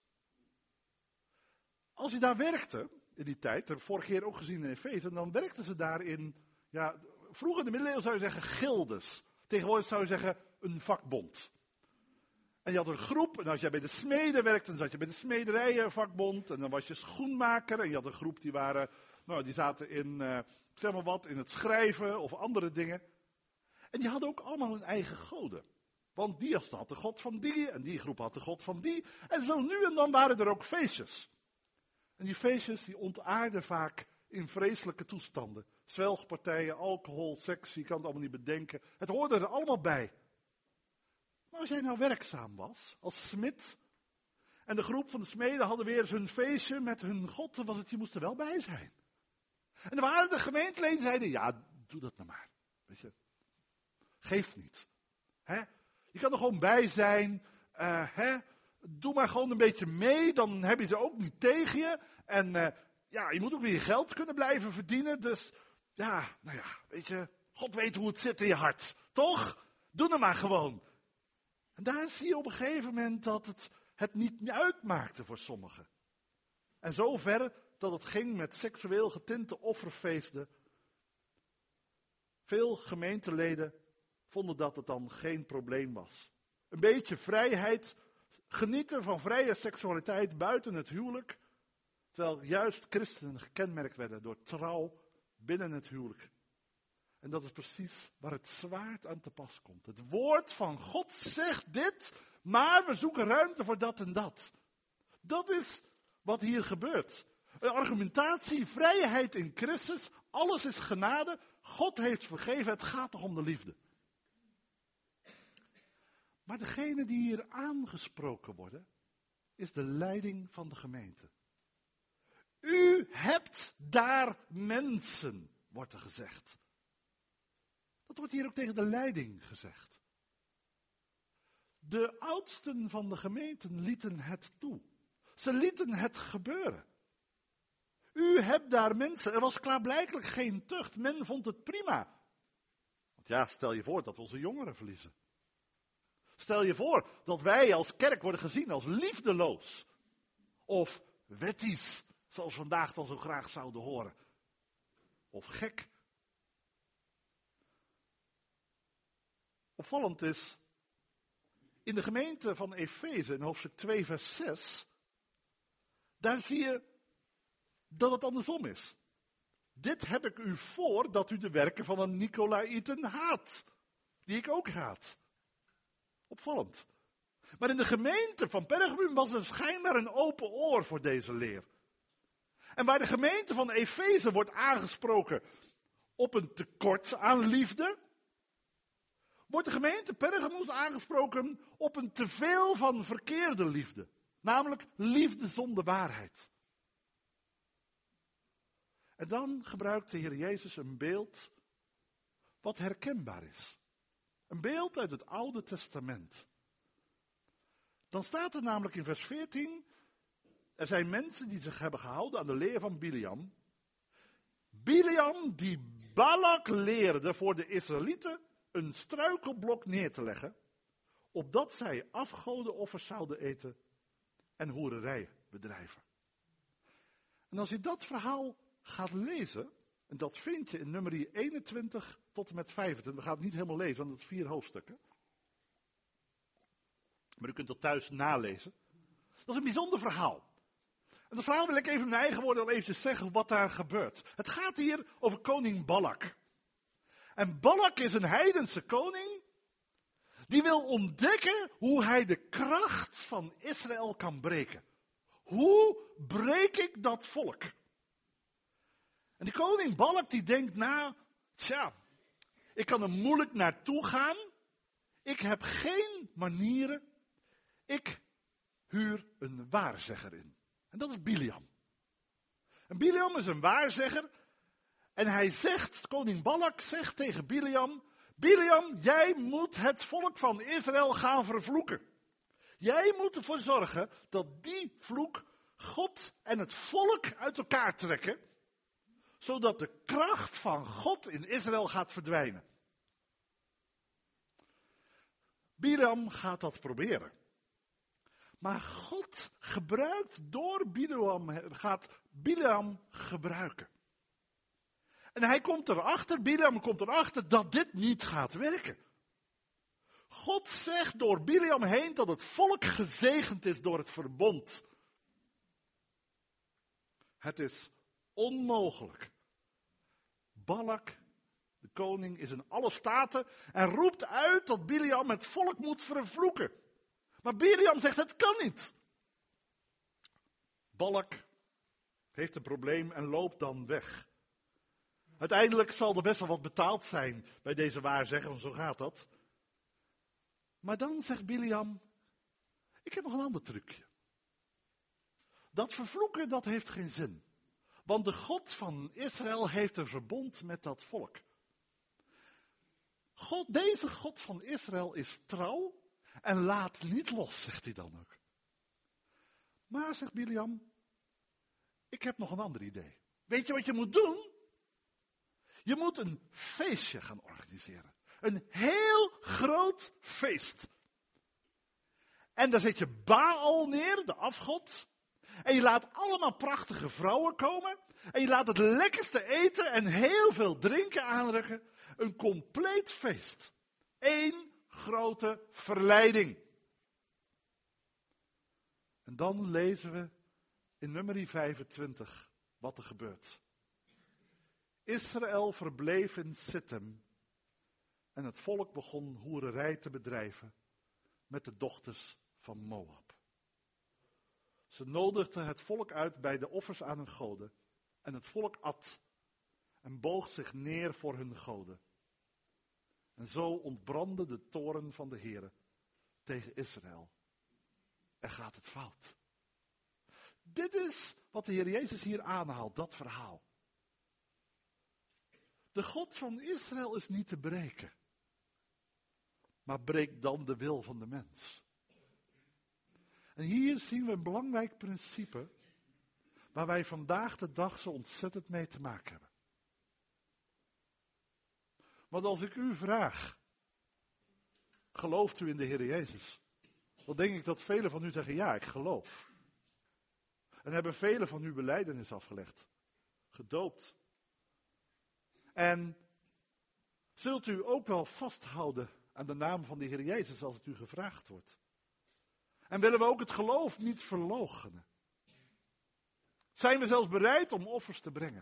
Als je daar werkte, in die tijd, dat heb ik vorige keer ook gezien in Efeze, dan werkten ze daar in, ja, vroeger in de middeleeuwen zou je zeggen gildes. Tegenwoordig zou je zeggen een vakbond. En je had een groep, en als jij bij de smeden werkte, dan zat je bij de smederijenvakbond, en dan was je schoenmaker, en je had een groep die waren, nou, die zaten in, zeg maar wat, in het schrijven of andere dingen. En die hadden ook allemaal hun eigen goden. Want die had de god van die, en die groep had de god van die. En zo nu en dan waren er ook feestjes. En die feestjes die ontaarden vaak in vreselijke toestanden. Zwelgpartijen, alcohol, seks, je kan het allemaal niet bedenken. Het hoorde er allemaal bij. Maar als jij nou werkzaam was, als smid, en de groep van de smeden hadden weer eens hun feestje met hun god, dan was het, je moest er wel bij zijn. En er waren de gemeenteleden die zeiden, ja, doe dat nou maar. Weet je, geeft niet. Hè? Je kan er gewoon bij zijn, doe maar gewoon een beetje mee, dan heb je ze ook niet tegen je. En ja, je moet ook weer je geld kunnen blijven verdienen, dus ja, nou ja, weet je, God weet hoe het zit in je hart, toch? Doe het maar gewoon. En daar zie je op een gegeven moment dat het niet uitmaakte voor sommigen. En zover dat het ging met seksueel getinte offerfeesten. Veel gemeenteleden vonden dat het dan geen probleem was. Een beetje vrijheid, genieten van vrije seksualiteit buiten het huwelijk. Terwijl juist christenen gekenmerkt werden door trouw binnen het huwelijk. En dat is precies waar het zwaard aan te pas komt. Het woord van God zegt dit, maar we zoeken ruimte voor dat en dat. Dat is wat hier gebeurt. Een argumentatie, vrijheid in Christus, alles is genade. God heeft vergeven, het gaat toch om de liefde. Maar degene die hier aangesproken worden, is de leiding van de gemeente. U hebt daar mensen, wordt er gezegd. Dat wordt hier ook tegen de leiding gezegd. De oudsten van de gemeenten lieten het toe. Ze lieten het gebeuren. U hebt daar mensen, er was klaarblijkelijk geen tucht, men vond het prima. Want ja, stel je voor dat we onze jongeren verliezen. Stel je voor dat wij als kerk worden gezien als liefdeloos. Of wettisch, zoals we vandaag dan zo graag zouden horen. Of gek. Opvallend is, in de gemeente van Efeze, in hoofdstuk 2 vers 6, daar zie je dat het andersom is. Dit heb ik u voor dat u de werken van een Nicolaïten haat, die ik ook haat. Opvallend. Maar in de gemeente van Pergamum was er schijnbaar een open oor voor deze leer. En waar de gemeente van Efeze wordt aangesproken op een tekort aan liefde, wordt de gemeente Pergamus aangesproken op een teveel van verkeerde liefde. Namelijk liefde zonder waarheid. En dan gebruikt de Heer Jezus een beeld wat herkenbaar is. Een beeld uit het Oude Testament. Dan staat er namelijk in vers 14, er zijn mensen die zich hebben gehouden aan de leer van Biliam. Biliam die Balak leerde voor de Israëlieten een struikelblok neer te leggen, opdat zij afgodenoffers zouden eten en hoererij bedrijven. En als je dat verhaal gaat lezen, en dat vind je in nummer 21 tot en met 25, we gaan het niet helemaal lezen, want het is 4 hoofdstukken. Maar u kunt het thuis nalezen. Dat is een bijzonder verhaal. En dat verhaal wil ik even in mijn eigen woorden al eventjes zeggen wat daar gebeurt. Het gaat hier over koning Balak. En Balak is een heidense koning die wil ontdekken hoe hij de kracht van Israël kan breken. Hoe breek ik dat volk? En die koning Balak die denkt na, ik kan er moeilijk naartoe gaan. Ik heb geen manieren. Ik huur een waarzegger in. En dat is Biliam. En Biliam is een waarzegger. En hij zegt, koning Balak zegt tegen Biliam, Biliam, jij moet het volk van Israël gaan vervloeken. Jij moet ervoor zorgen dat die vloek God en het volk uit elkaar trekken, zodat de kracht van God in Israël gaat verdwijnen. Bileam gaat dat proberen. Maar God gaat Bileam gebruiken. En Bileam komt erachter dat dit niet gaat werken. God zegt door Bileam heen dat het volk gezegend is door het verbond. Het is onmogelijk. Balak, de koning, is in alle staten en roept uit dat Bileam het volk moet vervloeken. Maar Bileam zegt, het kan niet. Balak heeft een probleem en loopt dan weg. Uiteindelijk zal er best wel wat betaald zijn bij deze waarzegger, want zo gaat dat. Maar dan zegt Bileam, ik heb nog een ander trucje. Dat vervloeken, dat heeft geen zin. Want de God van Israël heeft een verbond met dat volk. Deze God van Israël is trouw en laat niet los, zegt hij dan ook. Maar, zegt Bileam, ik heb nog een ander idee. Weet je wat je moet doen? Je moet een feestje gaan organiseren. Een heel groot feest. En daar zet je Baal neer, de afgod. En je laat allemaal prachtige vrouwen komen. En je laat het lekkerste eten en heel veel drinken aanrukken. Een compleet feest. Eén grote verleiding. En dan lezen we in nummer 25 wat er gebeurt. Israël verbleef in Sittim. En het volk begon hoererij te bedrijven met de dochters van Moab. Ze nodigden het volk uit bij de offers aan hun goden. En het volk at en boog zich neer voor hun goden. En zo ontbrandde de toorn van de Heere tegen Israël. En gaat het fout. Dit is wat de Heer Jezus hier aanhaalt, dat verhaal. De God van Israël is niet te breken. Maar breek dan de wil van de mens. En hier zien we een belangrijk principe waar wij vandaag de dag zo ontzettend mee te maken hebben. Want als ik u vraag, gelooft u in de Heer Jezus? Dan denk ik dat velen van u zeggen, ja, ik geloof. En hebben velen van u belijdenis afgelegd, gedoopt. En zult u ook wel vasthouden aan de naam van de Heer Jezus als het u gevraagd wordt? En willen we ook het geloof niet verloochenen? Zijn we zelfs bereid om offers te brengen?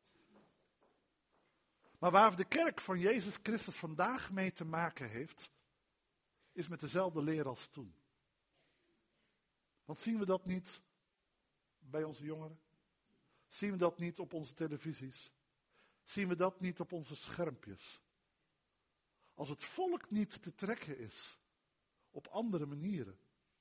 Maar waar de kerk van Jezus Christus vandaag mee te maken heeft, is met dezelfde leer als toen. Want zien we dat niet bij onze jongeren? Zien we dat niet op onze televisies? Zien we dat niet op onze schermpjes? Als het volk niet te trekken is op andere manieren,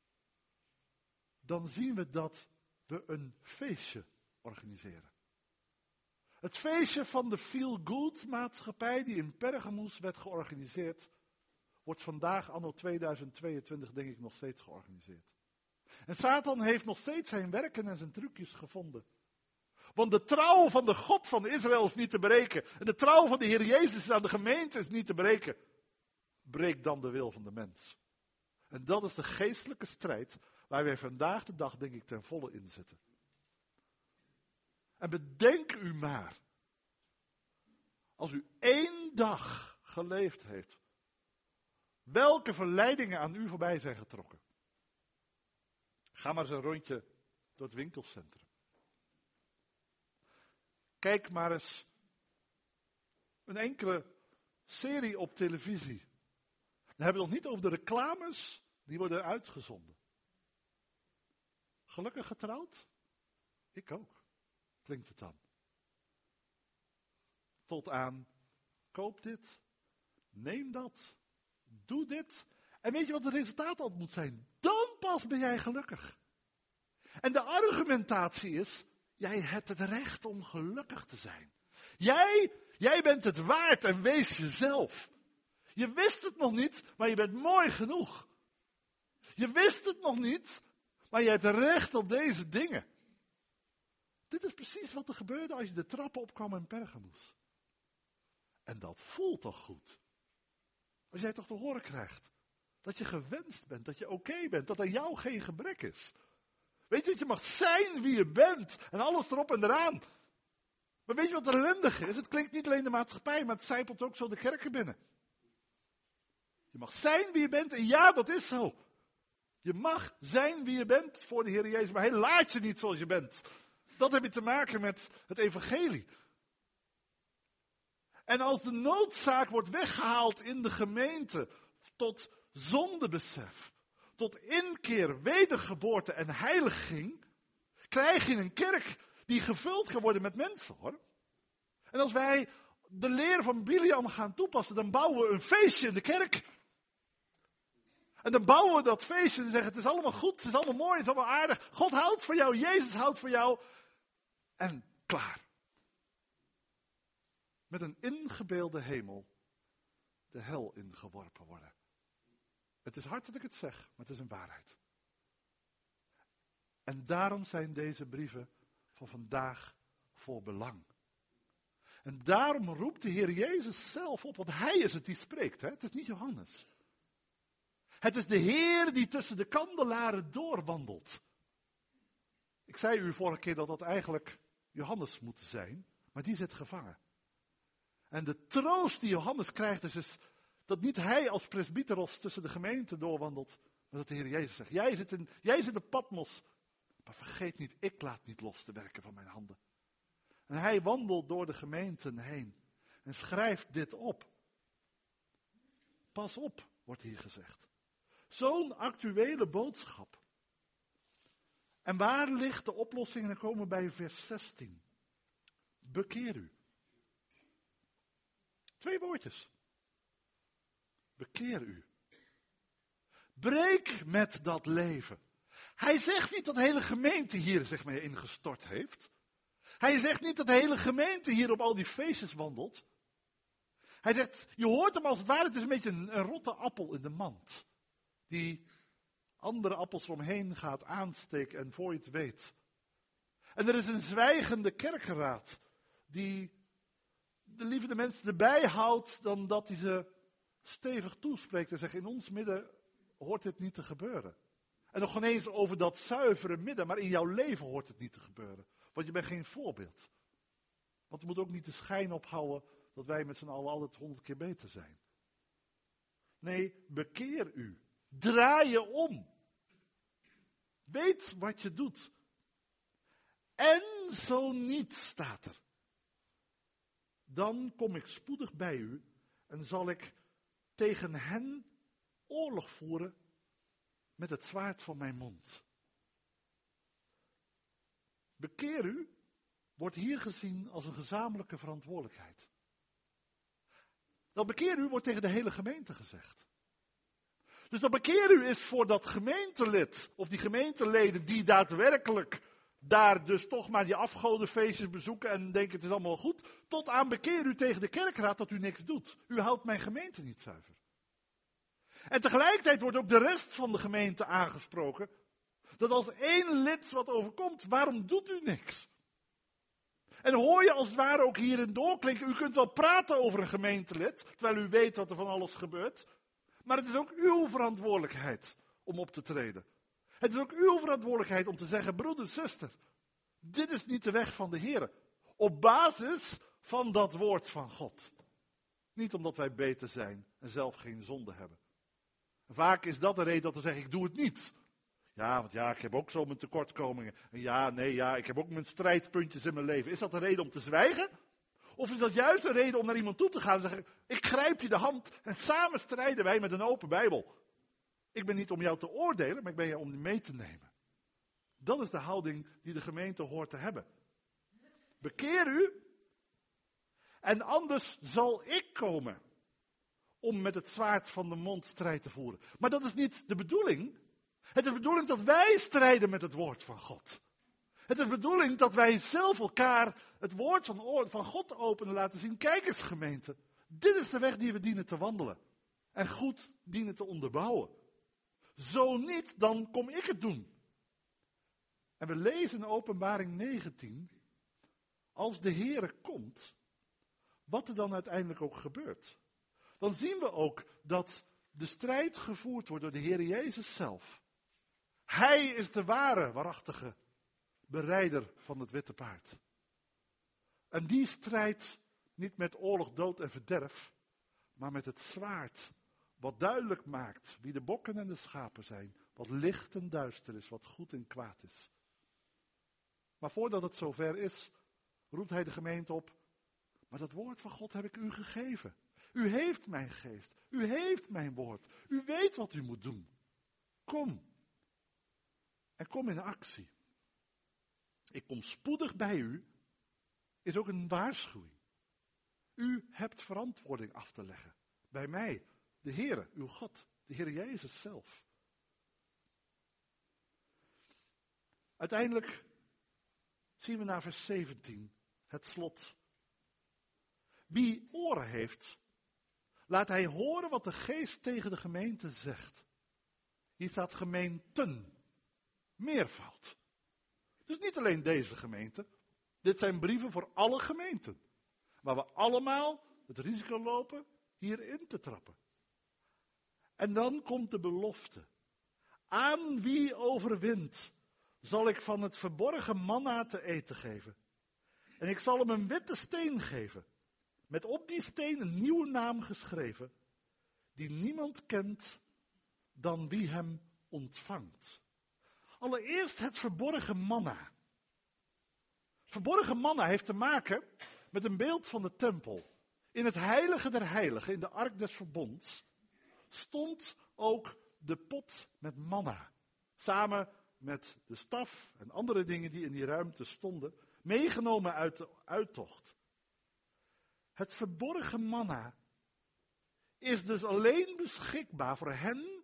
dan zien we dat we een feestje organiseren. Het feestje van de Feel-Good maatschappij die in Pergamus werd georganiseerd, wordt vandaag anno 2022 denk ik nog steeds georganiseerd. En Satan heeft nog steeds zijn werken en zijn trucjes gevonden. Want de trouw van de God van Israël is niet te breken. En de trouw van de Heer Jezus aan de gemeente is niet te breken. Breek dan de wil van de mens. En dat is de geestelijke strijd waar wij vandaag de dag denk ik ten volle in zitten. En bedenk u maar. Als u 1 dag geleefd heeft. Welke verleidingen aan u voorbij zijn getrokken. Ga maar eens een rondje door het winkelcentrum. Kijk maar eens een enkele serie op televisie. Dan hebben we het nog niet over de reclames die worden uitgezonden. Gelukkig getrouwd? Ik ook. Klinkt het dan. Tot aan, koop dit, neem dat, doe dit. En weet je wat het resultaat altijd moet zijn? Dan pas ben jij gelukkig. En de argumentatie is, jij hebt het recht om gelukkig te zijn. Jij bent het waard en wees jezelf. Je wist het nog niet, maar je bent mooi genoeg. Je wist het nog niet, maar je hebt recht op deze dingen. Dit is precies wat er gebeurde als je de trappen opkwam in Pergamus. En dat voelt toch goed. Als jij toch te horen krijgt. Dat je gewenst bent, dat je oké bent, dat aan jou geen gebrek is. Weet je dat je mag zijn wie je bent en alles erop en eraan. Maar weet je wat ellendig is? Het klinkt niet alleen de maatschappij, maar het zijpelt ook zo de kerken binnen. Je mag zijn wie je bent en ja, dat is zo. Je mag zijn wie je bent voor de Heer Jezus, maar hij laat je niet zoals je bent. Dat heb je te maken met het evangelie. En als de noodzaak wordt weggehaald in de gemeente tot zondebesef, tot inkeer, wedergeboorte en heiliging, krijg je een kerk die gevuld kan worden met mensen, hoor. En als wij de leer van Biliam gaan toepassen, dan bouwen we een feestje in de kerk. En dan bouwen we dat feestje en zeggen, het is allemaal goed, het is allemaal mooi, het is allemaal aardig. God houdt van jou, Jezus houdt van jou. En klaar. Met een ingebeelde hemel de hel ingeworpen worden. Het is hard dat ik het zeg, maar het is een waarheid. En daarom zijn deze brieven van vandaag voor belang. En daarom roept de Heer Jezus zelf op, want Hij is het die spreekt, hè? Het is niet Johannes. Het is de Heer die tussen de kandelaren doorwandelt. Ik zei u vorige keer dat dat eigenlijk Johannes moet zijn, maar die zit gevangen. En de troost die Johannes krijgt is dus dat niet hij als presbyteros tussen de gemeenten doorwandelt, maar dat de Heer Jezus zegt, jij zit in Patmos, maar vergeet niet, ik laat niet los te werken van mijn handen. En hij wandelt door de gemeenten heen en schrijft dit op. Pas op, wordt hier gezegd. Zo'n actuele boodschap. En waar ligt de oplossing? En dan komen we bij vers 16. Bekeer u. 2 woordjes. Bekeer u. Breek met dat leven. Hij zegt niet dat de hele gemeente hier zich mee ingestort heeft. Hij zegt niet dat de hele gemeente hier op al die feestjes wandelt. Hij zegt, je hoort hem als het ware, het is een beetje een rotte appel in de mand. Die andere appels eromheen gaat aansteken en voor je het weet. En er is een zwijgende kerkenraad die de lieve mensen erbij houdt dan dat hij ze stevig toespreekt en zegt, in ons midden hoort dit niet te gebeuren. En nog geen eens over dat zuivere midden, maar in jouw leven hoort het niet te gebeuren. Want je bent geen voorbeeld. Want er moet ook niet de schijn ophouden dat wij met z'n allen altijd 100 keer beter zijn. Nee, bekeer u. Draai je om. Weet wat je doet. En zo niet, staat er. Dan kom ik spoedig bij u en zal ik tegen hen oorlog voeren met het zwaard van mijn mond. Bekeer u wordt hier gezien als een gezamenlijke verantwoordelijkheid. Dat bekeer u wordt tegen de hele gemeente gezegd. Dus dat bekeer u is voor dat gemeentelid of die gemeenteleden die daadwerkelijk daar dus toch maar die afgodenfeestjes bezoeken en denken het is allemaal goed, tot aan bekeer u tegen de kerkraad dat u niks doet. U houdt mijn gemeente niet zuiver. En tegelijkertijd wordt ook de rest van de gemeente aangesproken, dat als één lid wat overkomt, waarom doet u niks? En hoor je als het ware ook hierin doorklinken, u kunt wel praten over een gemeentelid, terwijl u weet wat er van alles gebeurt, maar het is ook uw verantwoordelijkheid om op te treden. Het is ook uw verantwoordelijkheid om te zeggen, broeder, zuster, dit is niet de weg van de Heer. Op basis van dat woord van God. Niet omdat wij beter zijn en zelf geen zonde hebben. Vaak is dat de reden dat we zeggen, ik doe het niet. Ja, want ja, ik heb ook zo mijn tekortkomingen. En ik heb ook mijn strijdpuntjes in mijn leven. Is dat een reden om te zwijgen? Of is dat juist een reden om naar iemand toe te gaan en zeggen, ik grijp je de hand en samen strijden wij met een open Bijbel. Ik ben niet om jou te oordelen, maar ik ben hier om je mee te nemen. Dat is de houding die de gemeente hoort te hebben. Bekeer u en anders zal ik komen om met het zwaard van de mond strijd te voeren. Maar dat is niet de bedoeling. Het is de bedoeling dat wij strijden met het woord van God. Het is de bedoeling dat wij zelf elkaar het woord van God openen laten zien. Kijk eens gemeente, dit is de weg die we dienen te wandelen. En goed dienen te onderbouwen. Zo niet, dan kom ik het doen. En we lezen in Openbaring 19, als de Heere komt, wat er dan uiteindelijk ook gebeurt. Dan zien we ook dat de strijd gevoerd wordt door de Heer Jezus zelf. Hij is de ware, waarachtige berijder van het witte paard. En die strijd niet met oorlog, dood en verderf, maar met het zwaard. Wat duidelijk maakt wie de bokken en de schapen zijn. Wat licht en duister is, wat goed en kwaad is. Maar voordat het zover is, roept hij de gemeente op. Maar dat woord van God heb ik u gegeven. U heeft mijn geest. U heeft mijn woord. U weet wat u moet doen. Kom. En kom in actie. Ik kom spoedig bij u, is ook een waarschuwing. U hebt verantwoording af te leggen. Bij mij, de Heere, uw God, de Heer Jezus zelf. Uiteindelijk zien we naar vers 17, het slot. Wie oren heeft, laat hij horen wat de geest tegen de gemeente zegt. Hier staat gemeenten, meervoud. Dus niet alleen deze gemeente. Dit zijn brieven voor alle gemeenten. Waar we allemaal het risico lopen hierin te trappen. En dan komt de belofte. Aan wie overwint, zal ik van het verborgen manna te eten geven. En ik zal hem een witte steen geven. Met op die steen een nieuwe naam geschreven. Die niemand kent dan wie hem ontvangt. Allereerst het verborgen manna. Verborgen manna heeft te maken met een beeld van de tempel. In het heilige der heiligen, in de ark des verbonds, stond ook de pot met manna. Samen met de staf en andere dingen die in die ruimte stonden, meegenomen uit de uittocht. Het verborgen manna is dus alleen beschikbaar voor hen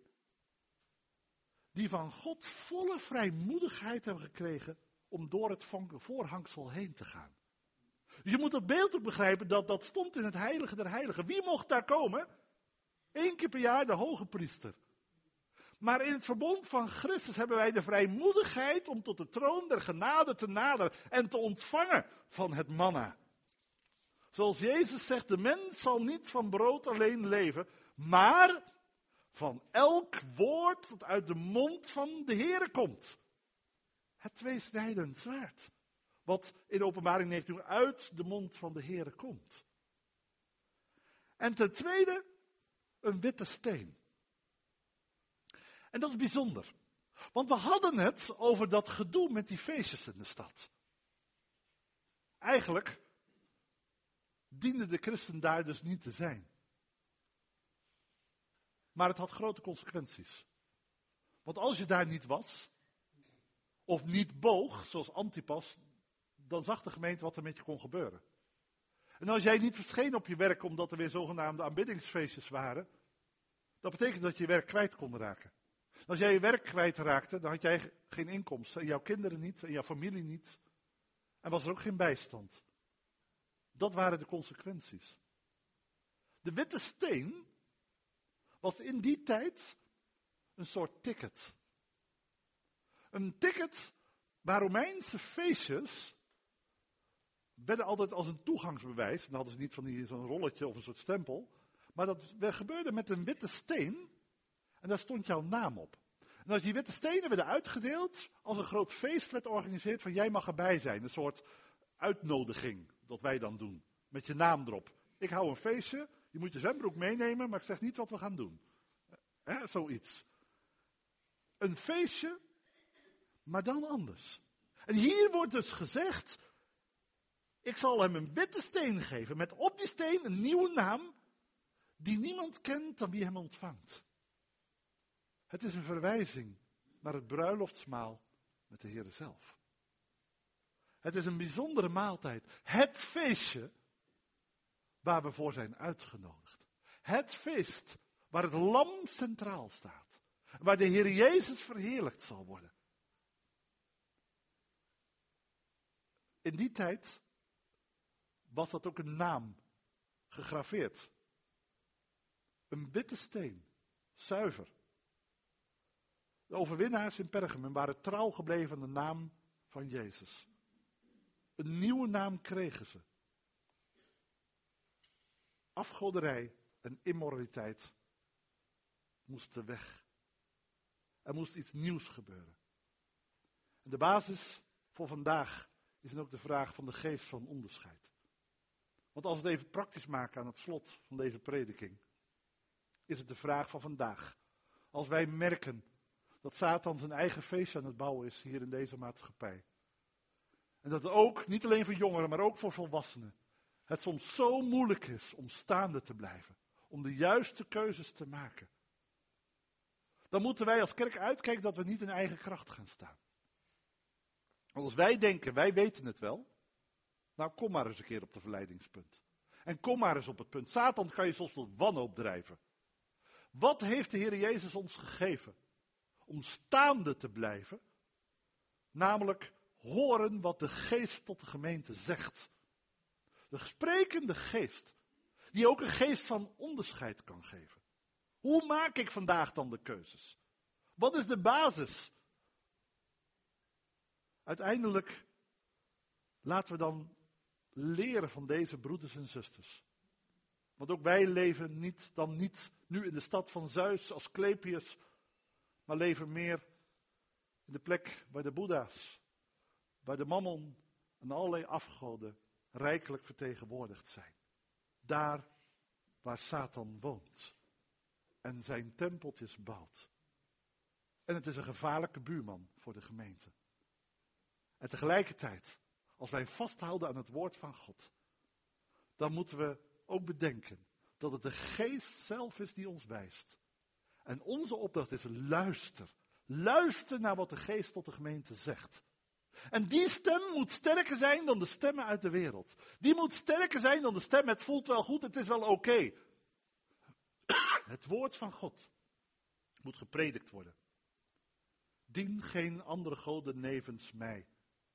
die van God volle vrijmoedigheid hebben gekregen om door het voorhangsel heen te gaan. Je moet dat beeld ook begrijpen, dat stond in het heilige der heiligen. Wie mocht daar komen? 1 keer per jaar de hoge priester. Maar in het verbond van Christus hebben wij de vrijmoedigheid om tot de troon der genade te naderen en te ontvangen van het manna. Zoals Jezus zegt, de mens zal niet van brood alleen leven, maar van elk woord dat uit de mond van de Heere komt. Het tweesnijdend zwaard, wat in Openbaring 19 uit de mond van de Heere komt. En ten tweede, een witte steen. En dat is bijzonder. Want we hadden het over dat gedoe met die feestjes in de stad. Eigenlijk diende de christen daar dus niet te zijn. Maar het had grote consequenties. Want als je daar niet was, of niet boog, zoals Antipas, dan zag de gemeente wat er met je kon gebeuren. En als jij niet verscheen op je werk omdat er weer zogenaamde aanbiddingsfeestjes waren, dat betekent dat je je werk kwijt kon raken. Als jij je werk kwijtraakte, dan had jij geen inkomsten, en jouw kinderen niet, en jouw familie niet. En was er ook geen bijstand. Dat waren de consequenties. De witte steen was in die tijd een soort ticket. Een ticket waar Romeinse feestjes werden altijd als een toegangsbewijs. Dan hadden ze niet van zo'n rolletje of een soort stempel. Maar dat gebeurde met een witte steen. En daar stond jouw naam op. En als die witte stenen werden uitgedeeld, als een groot feest werd georganiseerd van jij mag erbij zijn. Een soort uitnodiging dat wij dan doen. Met je naam erop. Ik hou een feestje, je moet je zwembroek meenemen, maar ik zeg niet wat we gaan doen. Zoiets. Een feestje, maar dan anders. En hier wordt dus gezegd, ik zal hem een witte steen geven, met op die steen een nieuwe naam, die niemand kent dan wie hem ontvangt. Het is een verwijzing naar het bruiloftsmaal met de Heer zelf. Het is een bijzondere maaltijd. Het feestje waar we voor zijn uitgenodigd. Het feest waar het lam centraal staat. Waar de Heer Jezus verheerlijkt zal worden. In die tijd was dat ook een naam gegraveerd. Een witte steen, zuiver. De overwinnaars in Pergamum waren trouw gebleven aan de naam van Jezus. Een nieuwe naam kregen ze. Afgoderij en immoraliteit moesten weg. Er moest iets nieuws gebeuren. En de basis voor vandaag is dan ook de vraag van de geest van onderscheid. Want als we het even praktisch maken aan het slot van deze prediking, is het de vraag van vandaag. Als wij merken dat Satan zijn eigen feestje aan het bouwen is hier in deze maatschappij. En dat het ook, niet alleen voor jongeren, maar ook voor volwassenen, het soms zo moeilijk is om staande te blijven. Om de juiste keuzes te maken. Dan moeten wij als kerk uitkijken dat we niet in eigen kracht gaan staan. Want als wij denken, wij weten het wel. Nou, kom maar eens een keer op de verleidingspunt. En kom maar eens op het punt. Satan kan je soms tot wanhoop drijven. Wat heeft de Heer Jezus ons gegeven? Om staande te blijven. Namelijk horen wat de geest tot de gemeente zegt. De sprekende geest. Die ook een geest van onderscheid kan geven. Hoe maak ik vandaag dan de keuzes? Wat is de basis? Uiteindelijk laten we dan leren van deze broeders en zusters. Want ook wij leven niet nu in de stad van Zeus als Klepius, maar leven meer in de plek waar de Boeddha's, waar de Mammon en allerlei afgoden rijkelijk vertegenwoordigd zijn. Daar waar Satan woont en zijn tempeltjes bouwt. En het is een gevaarlijke buurman voor de gemeente. En tegelijkertijd, als wij vasthouden aan het woord van God, dan moeten we ook bedenken dat het de geest zelf is die ons wijst. En onze opdracht is luister. Luister naar wat de geest tot de gemeente zegt. En die stem moet sterker zijn dan de stemmen uit de wereld. Die moet sterker zijn dan de stem, het voelt wel goed, het is wel oké. Het woord van God moet gepredikt worden. Dien geen andere goden nevens mij.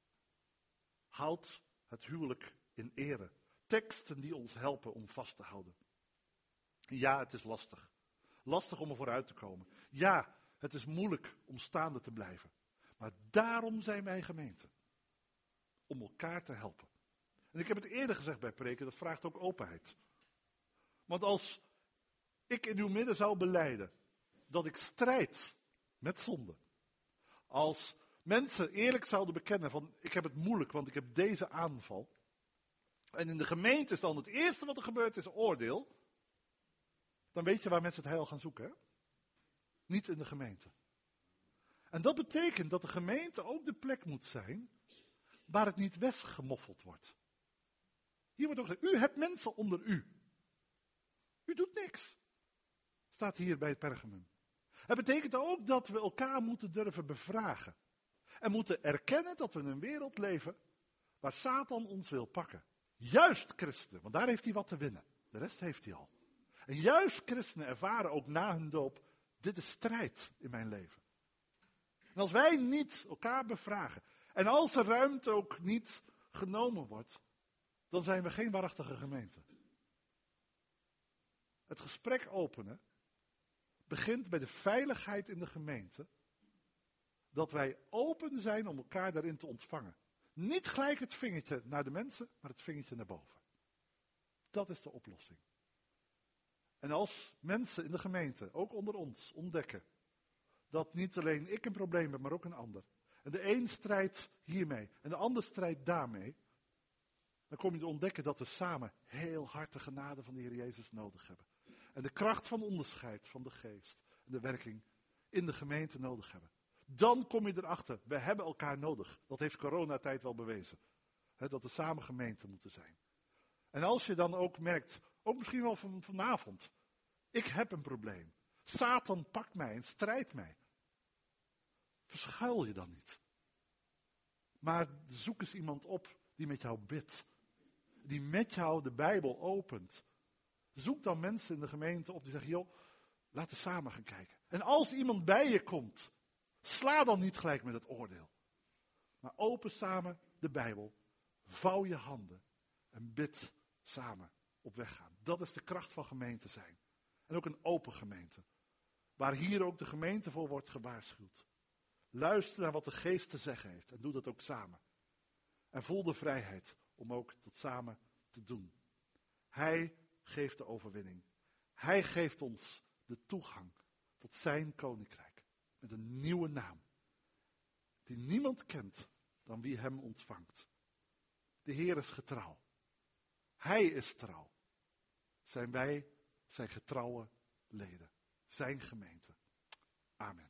Houd het huwelijk in ere. Teksten die ons helpen om vast te houden. Ja, het is lastig. Lastig om er vooruit te komen. Ja, het is moeilijk om staande te blijven. Maar daarom zijn wij gemeente. Om elkaar te helpen. En ik heb het eerder gezegd bij preken, dat vraagt ook openheid. Want als ik in uw midden zou belijden dat ik strijd met zonde. Als mensen eerlijk zouden bekennen van ik heb het moeilijk, want ik heb deze aanval. En in de gemeente is dan het eerste wat er gebeurt is oordeel. Dan weet je waar mensen het heil gaan zoeken. Hè? Niet in de gemeente. En dat betekent dat de gemeente ook de plek moet zijn waar het niet weggemoffeld wordt. Hier wordt ook gezegd, u hebt mensen onder u. U doet niks. Staat hier bij het Pergamum. Het betekent ook dat we elkaar moeten durven bevragen. En moeten erkennen dat we in een wereld leven waar Satan ons wil pakken. Juist christenen, want daar heeft hij wat te winnen. De rest heeft hij al. En juist christenen ervaren ook na hun doop, dit is strijd in mijn leven. En als wij niet elkaar bevragen, en als de ruimte ook niet genomen wordt, dan zijn we geen waarachtige gemeente. Het gesprek openen begint bij de veiligheid in de gemeente, dat wij open zijn om elkaar daarin te ontvangen. Niet gelijk het vingertje naar de mensen, maar het vingertje naar boven. Dat is de oplossing. En als mensen in de gemeente, ook onder ons, ontdekken dat niet alleen ik een probleem heb, maar ook een ander. En de een strijdt hiermee en de ander strijdt daarmee. Dan kom je te ontdekken dat we samen heel hard de genade van de Heer Jezus nodig hebben. En de kracht van onderscheid van de geest en de werking in de gemeente nodig hebben. Dan kom je erachter, we hebben elkaar nodig. Dat heeft coronatijd wel bewezen. Dat we samen gemeente moeten zijn. En als je dan ook merkt, ook misschien wel vanavond, ik heb een probleem. Satan pakt mij en strijdt mij. Verschuil je dan niet. Maar zoek eens iemand op die met jou bidt. Die met jou de Bijbel opent. Zoek dan mensen in de gemeente op die zeggen, joh, laten we samen gaan kijken. En als iemand bij je komt, sla dan niet gelijk met het oordeel. Maar open samen de Bijbel, vouw je handen en bid samen op weg gaan. Dat is de kracht van gemeente zijn. En ook een open gemeente. Waar hier ook de gemeente voor wordt gewaarschuwd. Luister naar wat de geest te zeggen heeft en doe dat ook samen. En voel de vrijheid om ook dat samen te doen. Hij geeft de overwinning. Hij geeft ons de toegang tot met zijn koninkrijk. Met een nieuwe naam. Die niemand kent dan wie hem ontvangt. De Heer is getrouw. Hij is trouw. Zijn wij zijn getrouwe leden. Zijn gemeente. Amen.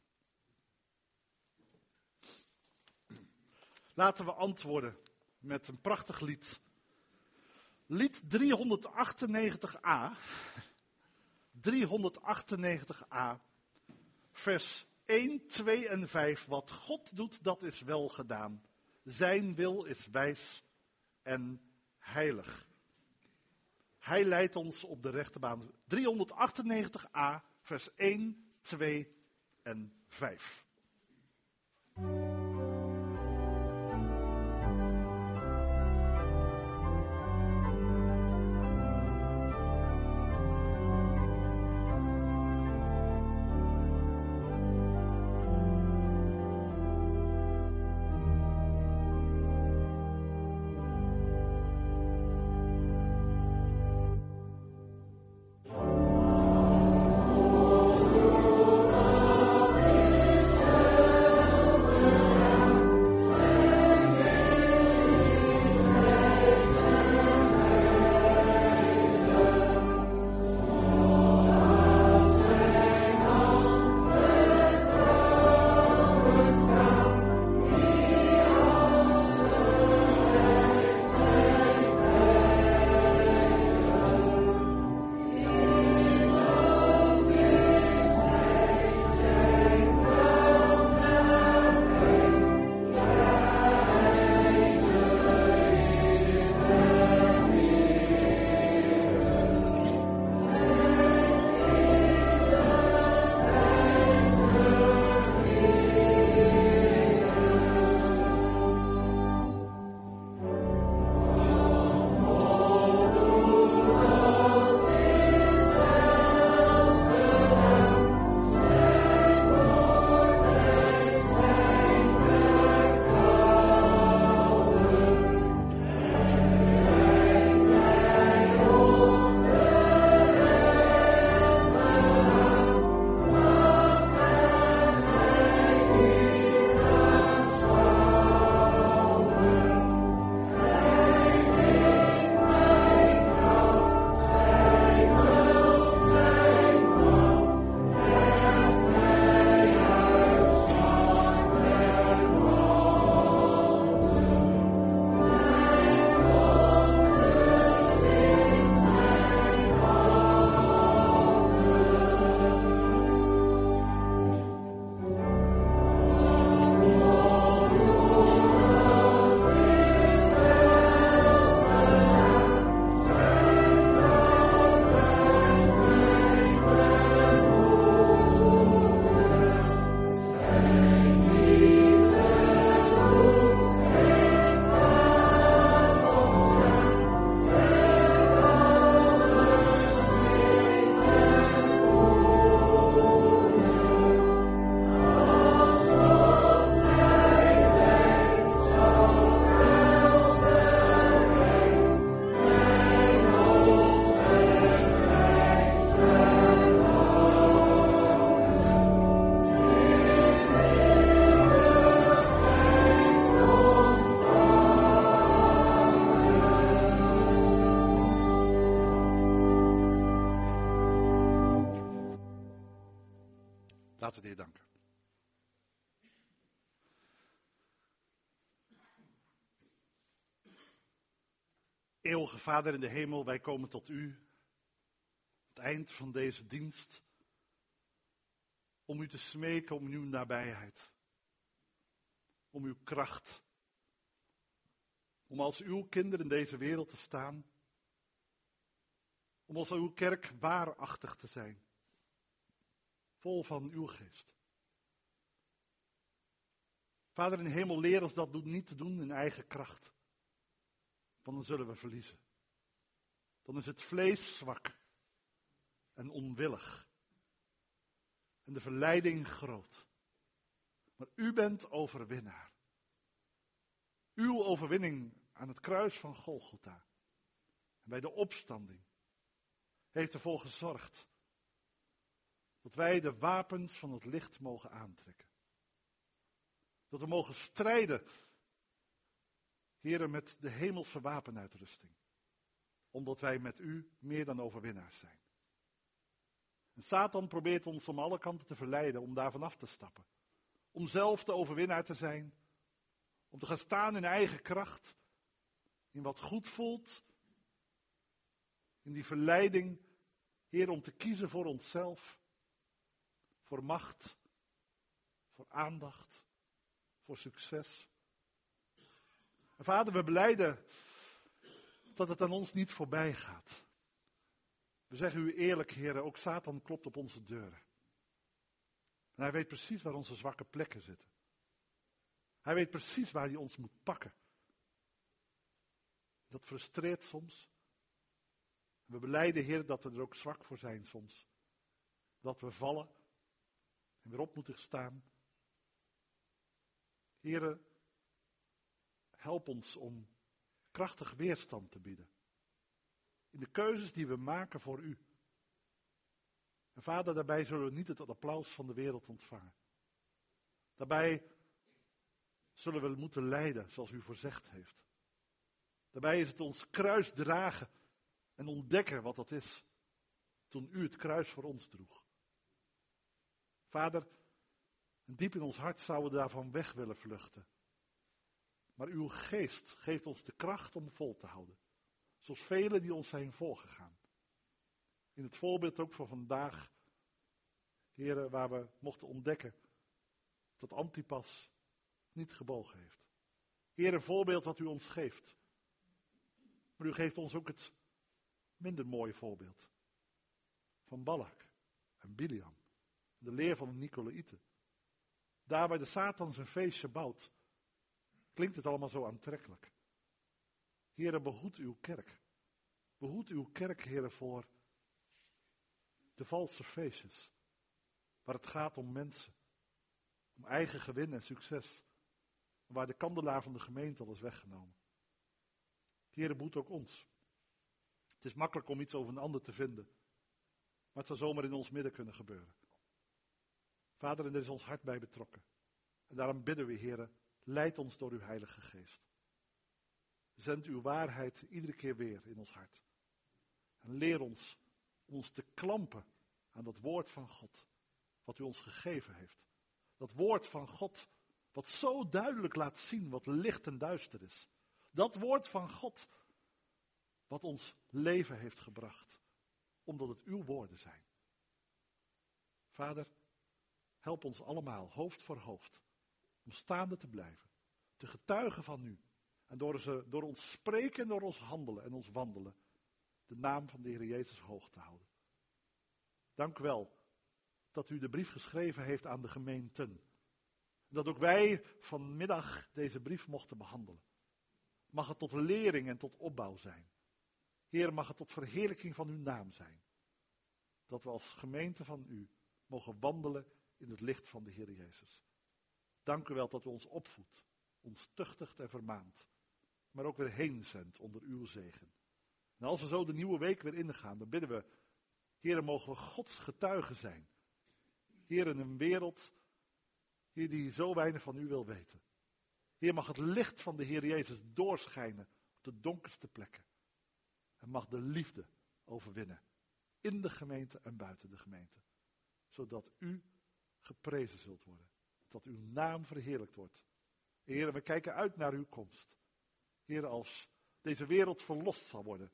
Laten we antwoorden met een prachtig lied. Lied 398a. 398a. Vers 1, 2 en 5. Wat God doet, dat is wel gedaan. Zijn wil is wijs en heilig. Hij leidt ons op de rechte baan. 398a, vers 1, 2 en 5. Laten we de Heer danken. Eeuwige Vader in de hemel, wij komen tot u, het eind van deze dienst, om u te smeken om uw nabijheid, om uw kracht, om als uw kinderen in deze wereld te staan, om als uw kerk waarachtig te zijn, vol van uw geest. Vader in de hemel, leer ons dat niet te doen in eigen kracht. Want dan zullen we verliezen. Dan is het vlees zwak en onwillig. En de verleiding groot. Maar u bent overwinnaar. Uw overwinning aan het kruis van Golgotha. En bij de opstanding heeft ervoor gezorgd Dat wij de wapens van het licht mogen aantrekken. Dat we mogen strijden, Heere, met de hemelse wapenuitrusting. Omdat wij met u meer dan overwinnaars zijn. En Satan probeert ons om alle kanten te verleiden om daarvan af te stappen. Om zelf de overwinnaar te zijn. Om te gaan staan in eigen kracht. In wat goed voelt. In die verleiding, Heer, om te kiezen voor onszelf. Voor macht. Voor aandacht. Voor succes. En Vader, we belijden dat het aan ons niet voorbij gaat. We zeggen u eerlijk, Heer, ook Satan klopt op onze deuren. En hij weet precies waar onze zwakke plekken zitten. Hij weet precies waar hij ons moet pakken. Dat frustreert soms. We belijden, Heer, dat we er ook zwak voor zijn soms. Dat we vallen en weer op moeten staan. Heer, help ons om krachtig weerstand te bieden. In de keuzes die we maken voor u. En Vader, daarbij zullen we niet het applaus van de wereld ontvangen. Daarbij zullen we moeten lijden zoals u voorzegd heeft. Daarbij is het ons kruis dragen en ontdekken wat dat is. Toen u het kruis voor ons droeg. Vader, diep in ons hart zouden we daarvan weg willen vluchten. Maar uw geest geeft ons de kracht om vol te houden. Zoals velen die ons zijn voorgegaan. In het voorbeeld ook van vandaag, heren, waar we mochten ontdekken dat Antipas niet gebogen heeft. Heer, een voorbeeld wat u ons geeft. Maar u geeft ons ook het minder mooie voorbeeld. Van Balak en Biliam. De leer van de Nicolaïten. Daar waar de Satan zijn feestje bouwt, klinkt het allemaal zo aantrekkelijk. Heere, behoed uw kerk. Behoed uw kerk, Heere, voor de valse feestjes. Waar het gaat om mensen. Om eigen gewin en succes. Waar de kandelaar van de gemeente al is weggenomen. Heere, behoed ook ons. Het is makkelijk om iets over een ander te vinden. Maar het zou zomaar in ons midden kunnen gebeuren. Vader, en er is ons hart bij betrokken. En daarom bidden we, Heere, leid ons door uw Heilige Geest. Zend uw waarheid iedere keer weer in ons hart. En leer ons om ons te klampen aan dat woord van God, wat u ons gegeven heeft. Dat woord van God, wat zo duidelijk laat zien wat licht en duister is. Dat woord van God, wat ons leven heeft gebracht, omdat het uw woorden zijn. Vader, help ons allemaal, hoofd voor hoofd, om staande te blijven, te getuigen van u. En door ons spreken, door ons handelen en ons wandelen, de naam van de Heer Jezus hoog te houden. Dank u wel dat u de brief geschreven heeft aan de gemeenten. Dat ook wij vanmiddag deze brief mochten behandelen. Mag het tot lering en tot opbouw zijn. Heer, mag het tot verheerlijking van uw naam zijn. Dat we als gemeente van u mogen wandelen in het licht van de Heer Jezus. Dank u wel dat u ons opvoedt, ons tuchtigt en vermaant. Maar ook weer heen zendt onder uw zegen. En als we zo de nieuwe week weer ingaan, dan bidden we, Heer, mogen we Gods getuigen zijn. Heer, in een wereld, Heer, die zo weinig van u wil weten. Heer, mag het licht van de Heer Jezus doorschijnen op de donkerste plekken. En mag de liefde overwinnen. In de gemeente en buiten de gemeente. Zodat u geprezen zult worden. Dat uw naam verheerlijkt wordt. Heer, we kijken uit naar uw komst. Heer, als deze wereld verlost zal worden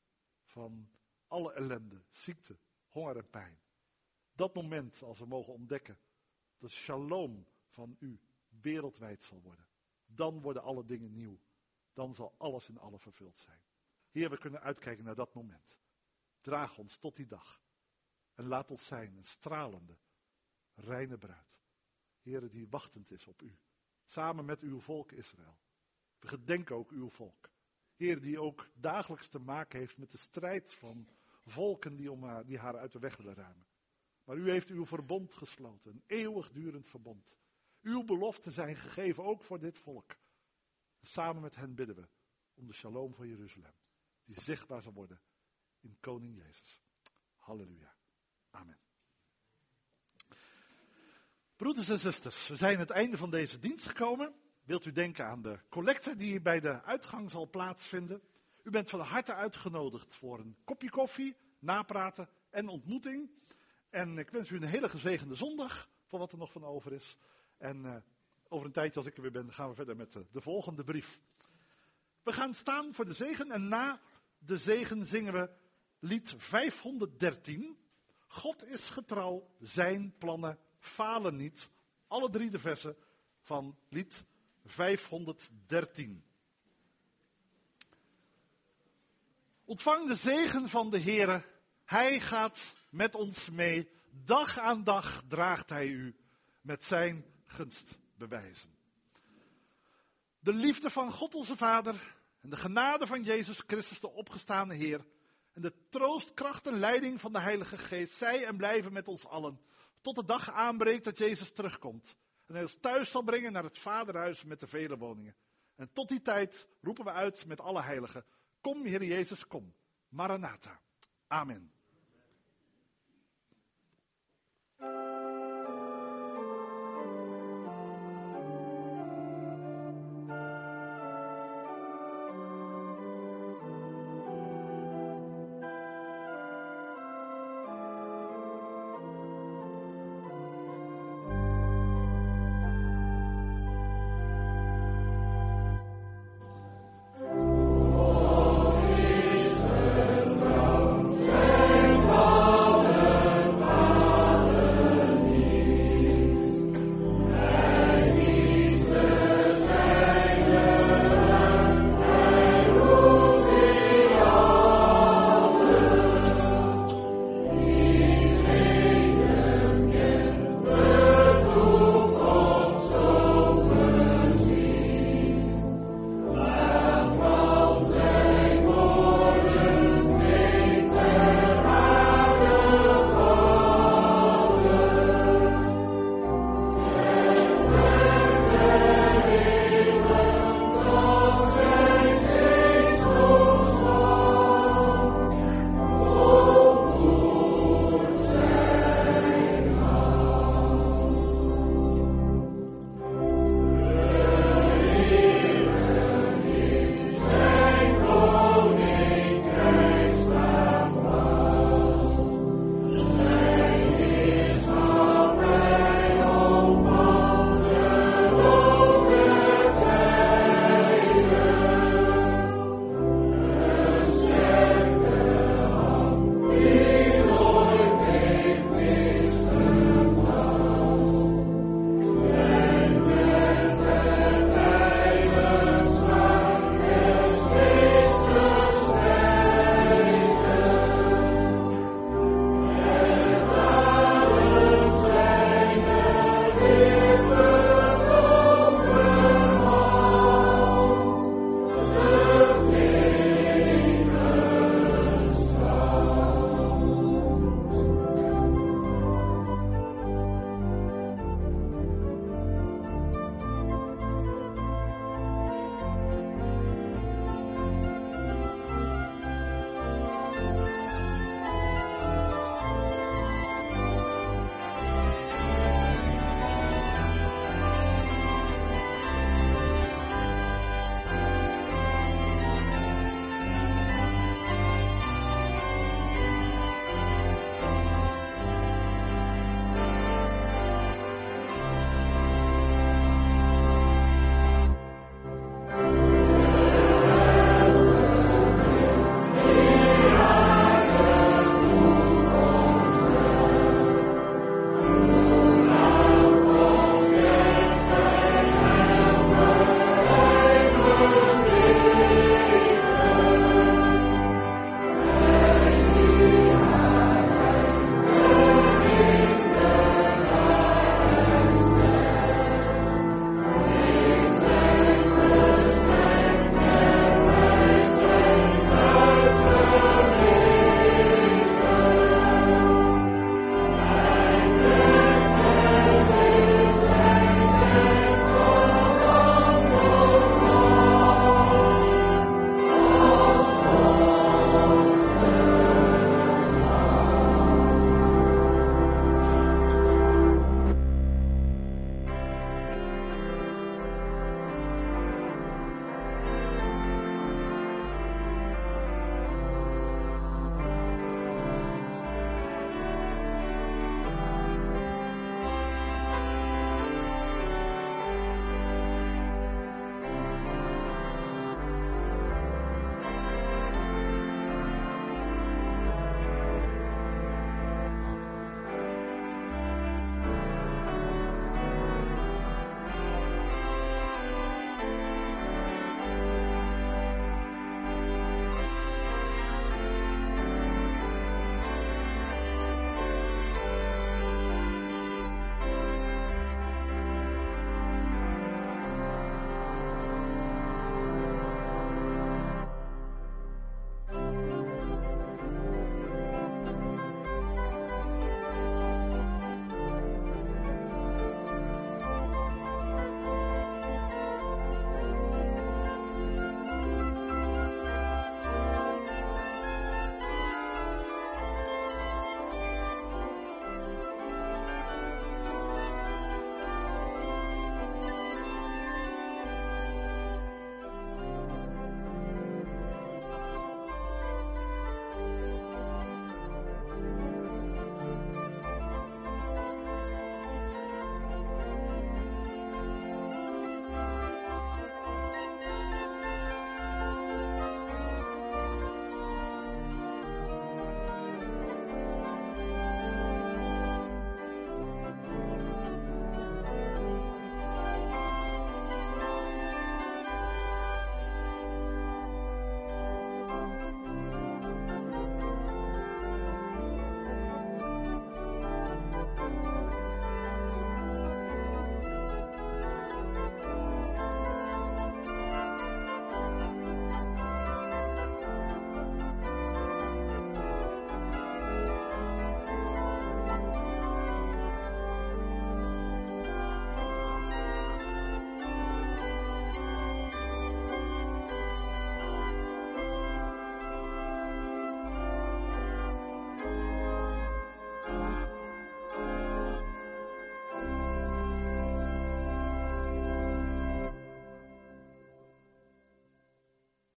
van alle ellende, ziekte, honger en pijn. Dat moment als we mogen ontdekken dat shalom van u wereldwijd zal worden. Dan worden alle dingen nieuw. Dan zal alles in alle vervuld zijn. Heer, we kunnen uitkijken naar dat moment. Draag ons tot die dag. En laat ons zijn een stralende, reine bruid. Heer, die wachtend is op u. Samen met uw volk Israël. We gedenken ook uw volk. Heer, die ook dagelijks te maken heeft met de strijd van volken die haar uit de weg willen ruimen. Maar u heeft uw verbond gesloten, een eeuwigdurend verbond. Uw beloften zijn gegeven ook voor dit volk. Samen met hen bidden we om de shalom van Jeruzalem, die zichtbaar zal worden in Koning Jezus. Halleluja. Amen. Broeders en zusters, we zijn aan het einde van deze dienst gekomen. Wilt u denken aan de collecte die bij de uitgang zal plaatsvinden? U bent van harte uitgenodigd voor een kopje koffie, napraten en ontmoeting. En ik wens u een hele gezegende zondag, voor wat er nog van over is. En over een tijdje, als ik er weer ben, gaan we verder met de volgende brief. We gaan staan voor de zegen en na de zegen zingen we lied 513. God is getrouw, zijn plannen falen niet. Alle 3 de versen van lied 513. Ontvang de zegen van de Heere. Hij gaat met ons mee. Dag aan dag draagt hij u met zijn gunst bewijzen. De liefde van God onze Vader en de genade van Jezus Christus, de opgestane Heer, en de troost, kracht en leiding van de Heilige Geest, zij en blijven met ons allen, tot de dag aanbreekt dat Jezus terugkomt en hij ons thuis zal brengen naar het Vaderhuis met de vele woningen. En tot die tijd roepen we uit met alle heiligen: kom, Heer Jezus, kom. Maranatha. Amen.